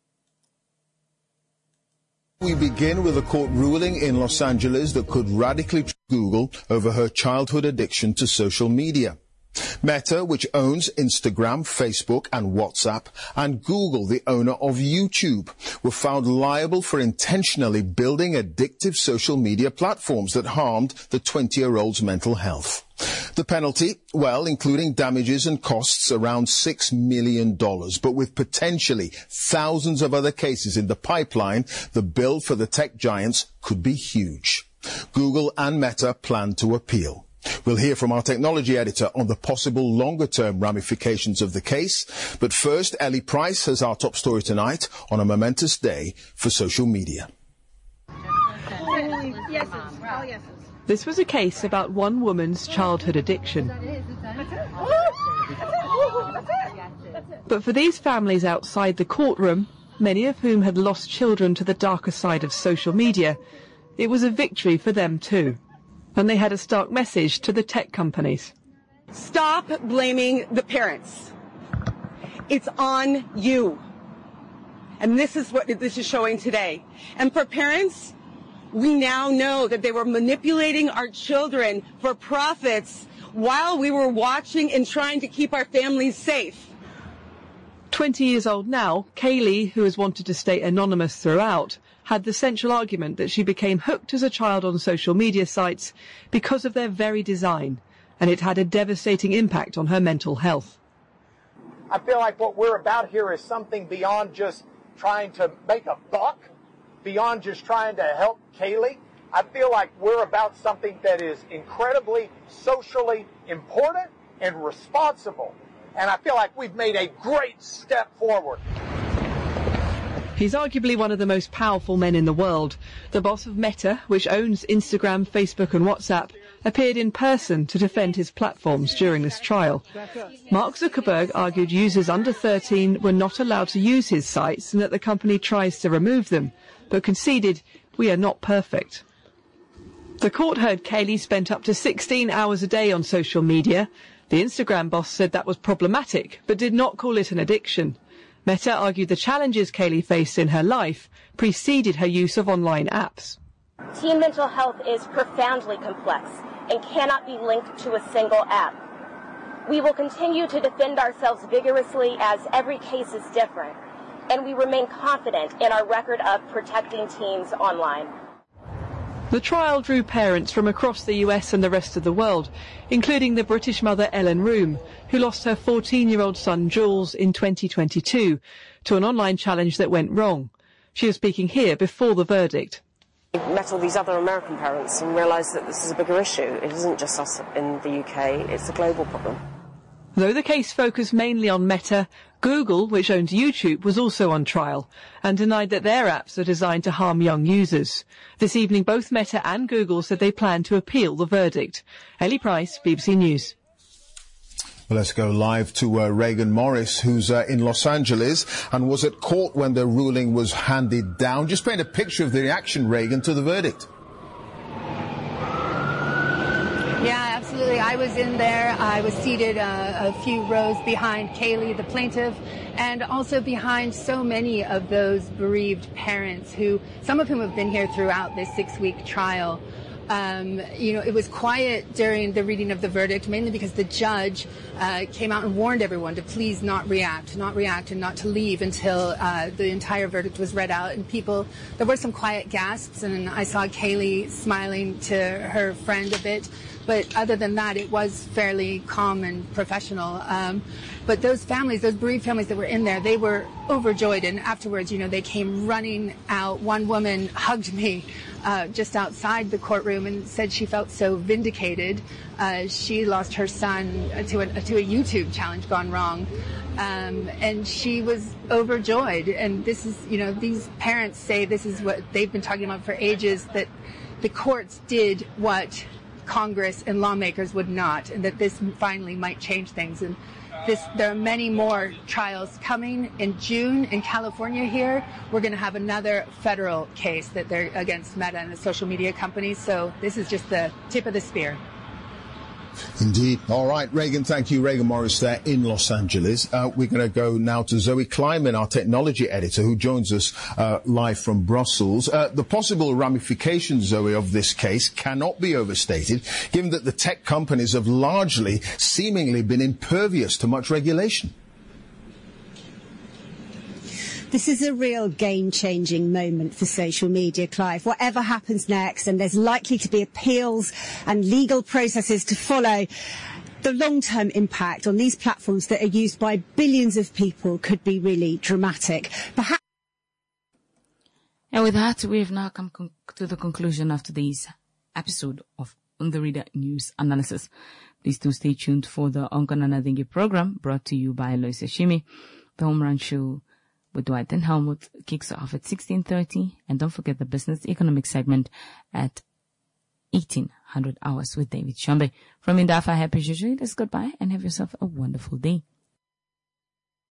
We begin with a court ruling in Los Angeles that could radically change Google over her childhood addiction to social media. Meta, which owns Instagram, Facebook, and WhatsApp, and Google, the owner of YouTube, were found liable for intentionally building addictive social media platforms that harmed the twenty-year-old's mental health. The penalty, well, including damages and costs, around six million dollars, but with potentially thousands of other cases in the pipeline, the bill for the tech giants could be huge. Google and Meta plan to appeal. We'll hear from our technology editor on the possible longer-term ramifications of the case. But first, Ellie Price has our top story tonight on a momentous day for social media. This was a case about one woman's childhood addiction. But for these families outside the courtroom, many of whom had lost children to the darker side of social media, it was a victory for them too. And they had a stark message to the tech companies. Stop blaming the parents. It's on you. And this is what this is showing today. And for parents, we now know that they were manipulating our children for profits while we were watching and trying to keep our families safe. Twenty years old now, Kaylee, who has wanted to stay anonymous throughout, had the central argument that she became hooked as a child on social media sites because of their very design, and it had a devastating impact on her mental health. I feel like what we're about here is something beyond just trying to make a buck, beyond just trying to help Kaylee. I feel like we're about something that is incredibly socially important and responsible, and I feel like we've made a great step forward. He's arguably one of the most powerful men in the world, the boss of Meta, which owns Instagram, Facebook and WhatsApp, appeared in person to defend his platforms during this trial. Mark Zuckerberg argued users under thirteen were not allowed to use his sites and that the company tries to remove them, but conceded, "We are not perfect." The court heard Kaylee spent up to sixteen hours a day on social media. The Instagram boss said that was problematic, but did not call it an addiction. Meta argued the challenges Kaylee faced in her life preceded her use of online apps. Teen mental health is profoundly complex and cannot be linked to a single app. We will continue to defend ourselves vigorously as every case is different, and we remain confident in our record of protecting teens online. The trial drew parents from across the U S and the rest of the world, including the British mother Ellen Room, who lost her fourteen-year-old son Jules in twenty twenty-two to an online challenge that went wrong. She was speaking here before the verdict. I met all these other American parents and realised that this is a bigger issue. It isn't just us in the U K, it's a global problem. Though the case focused mainly on Meta, Google, which owns YouTube, was also on trial and denied that their apps are designed to harm young users. This evening, both Meta and Google said they plan to appeal the verdict. Ellie Price, B B C News. Well, let's go live to uh, Reagan Morris, who's uh, in Los Angeles and was at court when the ruling was handed down. Just paint a picture of the reaction, Reagan, to the verdict. Yeah, absolutely. I was in there. I was seated uh, a few rows behind Kaylee, the plaintiff, and also behind so many of those bereaved parents who, some of whom have been here throughout this six-week trial. Um, you know, it was quiet during the reading of the verdict, mainly because the judge uh, came out and warned everyone to please not react, not react, and not to leave until uh, the entire verdict was read out. And people, there were some quiet gasps, and I saw Kaylee smiling to her friend a bit. But other than that, it was fairly calm and professional. Um, but those families, those bereaved families that were in there, they were overjoyed. And afterwards, you know, they came running out. One woman hugged me uh, just outside the courtroom and said she felt so vindicated. Uh, she lost her son to a, to a YouTube challenge gone wrong. Um, and she was overjoyed. And this is, you know, these parents say this is what they've been talking about for ages, that the courts did what Congress and lawmakers would not, and that this finally might change things. And this, there are many more trials coming in June in California. Here, we're going to have another federal case that they're against Meta and the social media companies. So this is just the tip of the spear. Indeed. All right, Reagan, thank you. Reagan Morris there in Los Angeles. Uh, we're going to go now to Zoe Kleiman, our technology editor, who joins us uh, live from Brussels. Uh, the possible ramifications, Zoe, of this case cannot be overstated, given that the tech companies have largely, seemingly been impervious to much regulation. This is a real game-changing moment for social media, Clive. Whatever happens next, and there's likely to be appeals and legal processes to follow, the long-term impact on these platforms that are used by billions of people could be really dramatic. Perhaps. And with that, we have now come con- to the conclusion of today's episode of On the Reader News Analysis. Please do stay tuned for the Onkanana Dengue program brought to you by Lois Ashimi. The Home Run Show with Dwight and Helmut kicks off at sixteen thirty. And don't forget the business economic segment at eighteen hundred hours with David Shambe. From Indafa, happy Juju. It is goodbye and have yourself a wonderful day.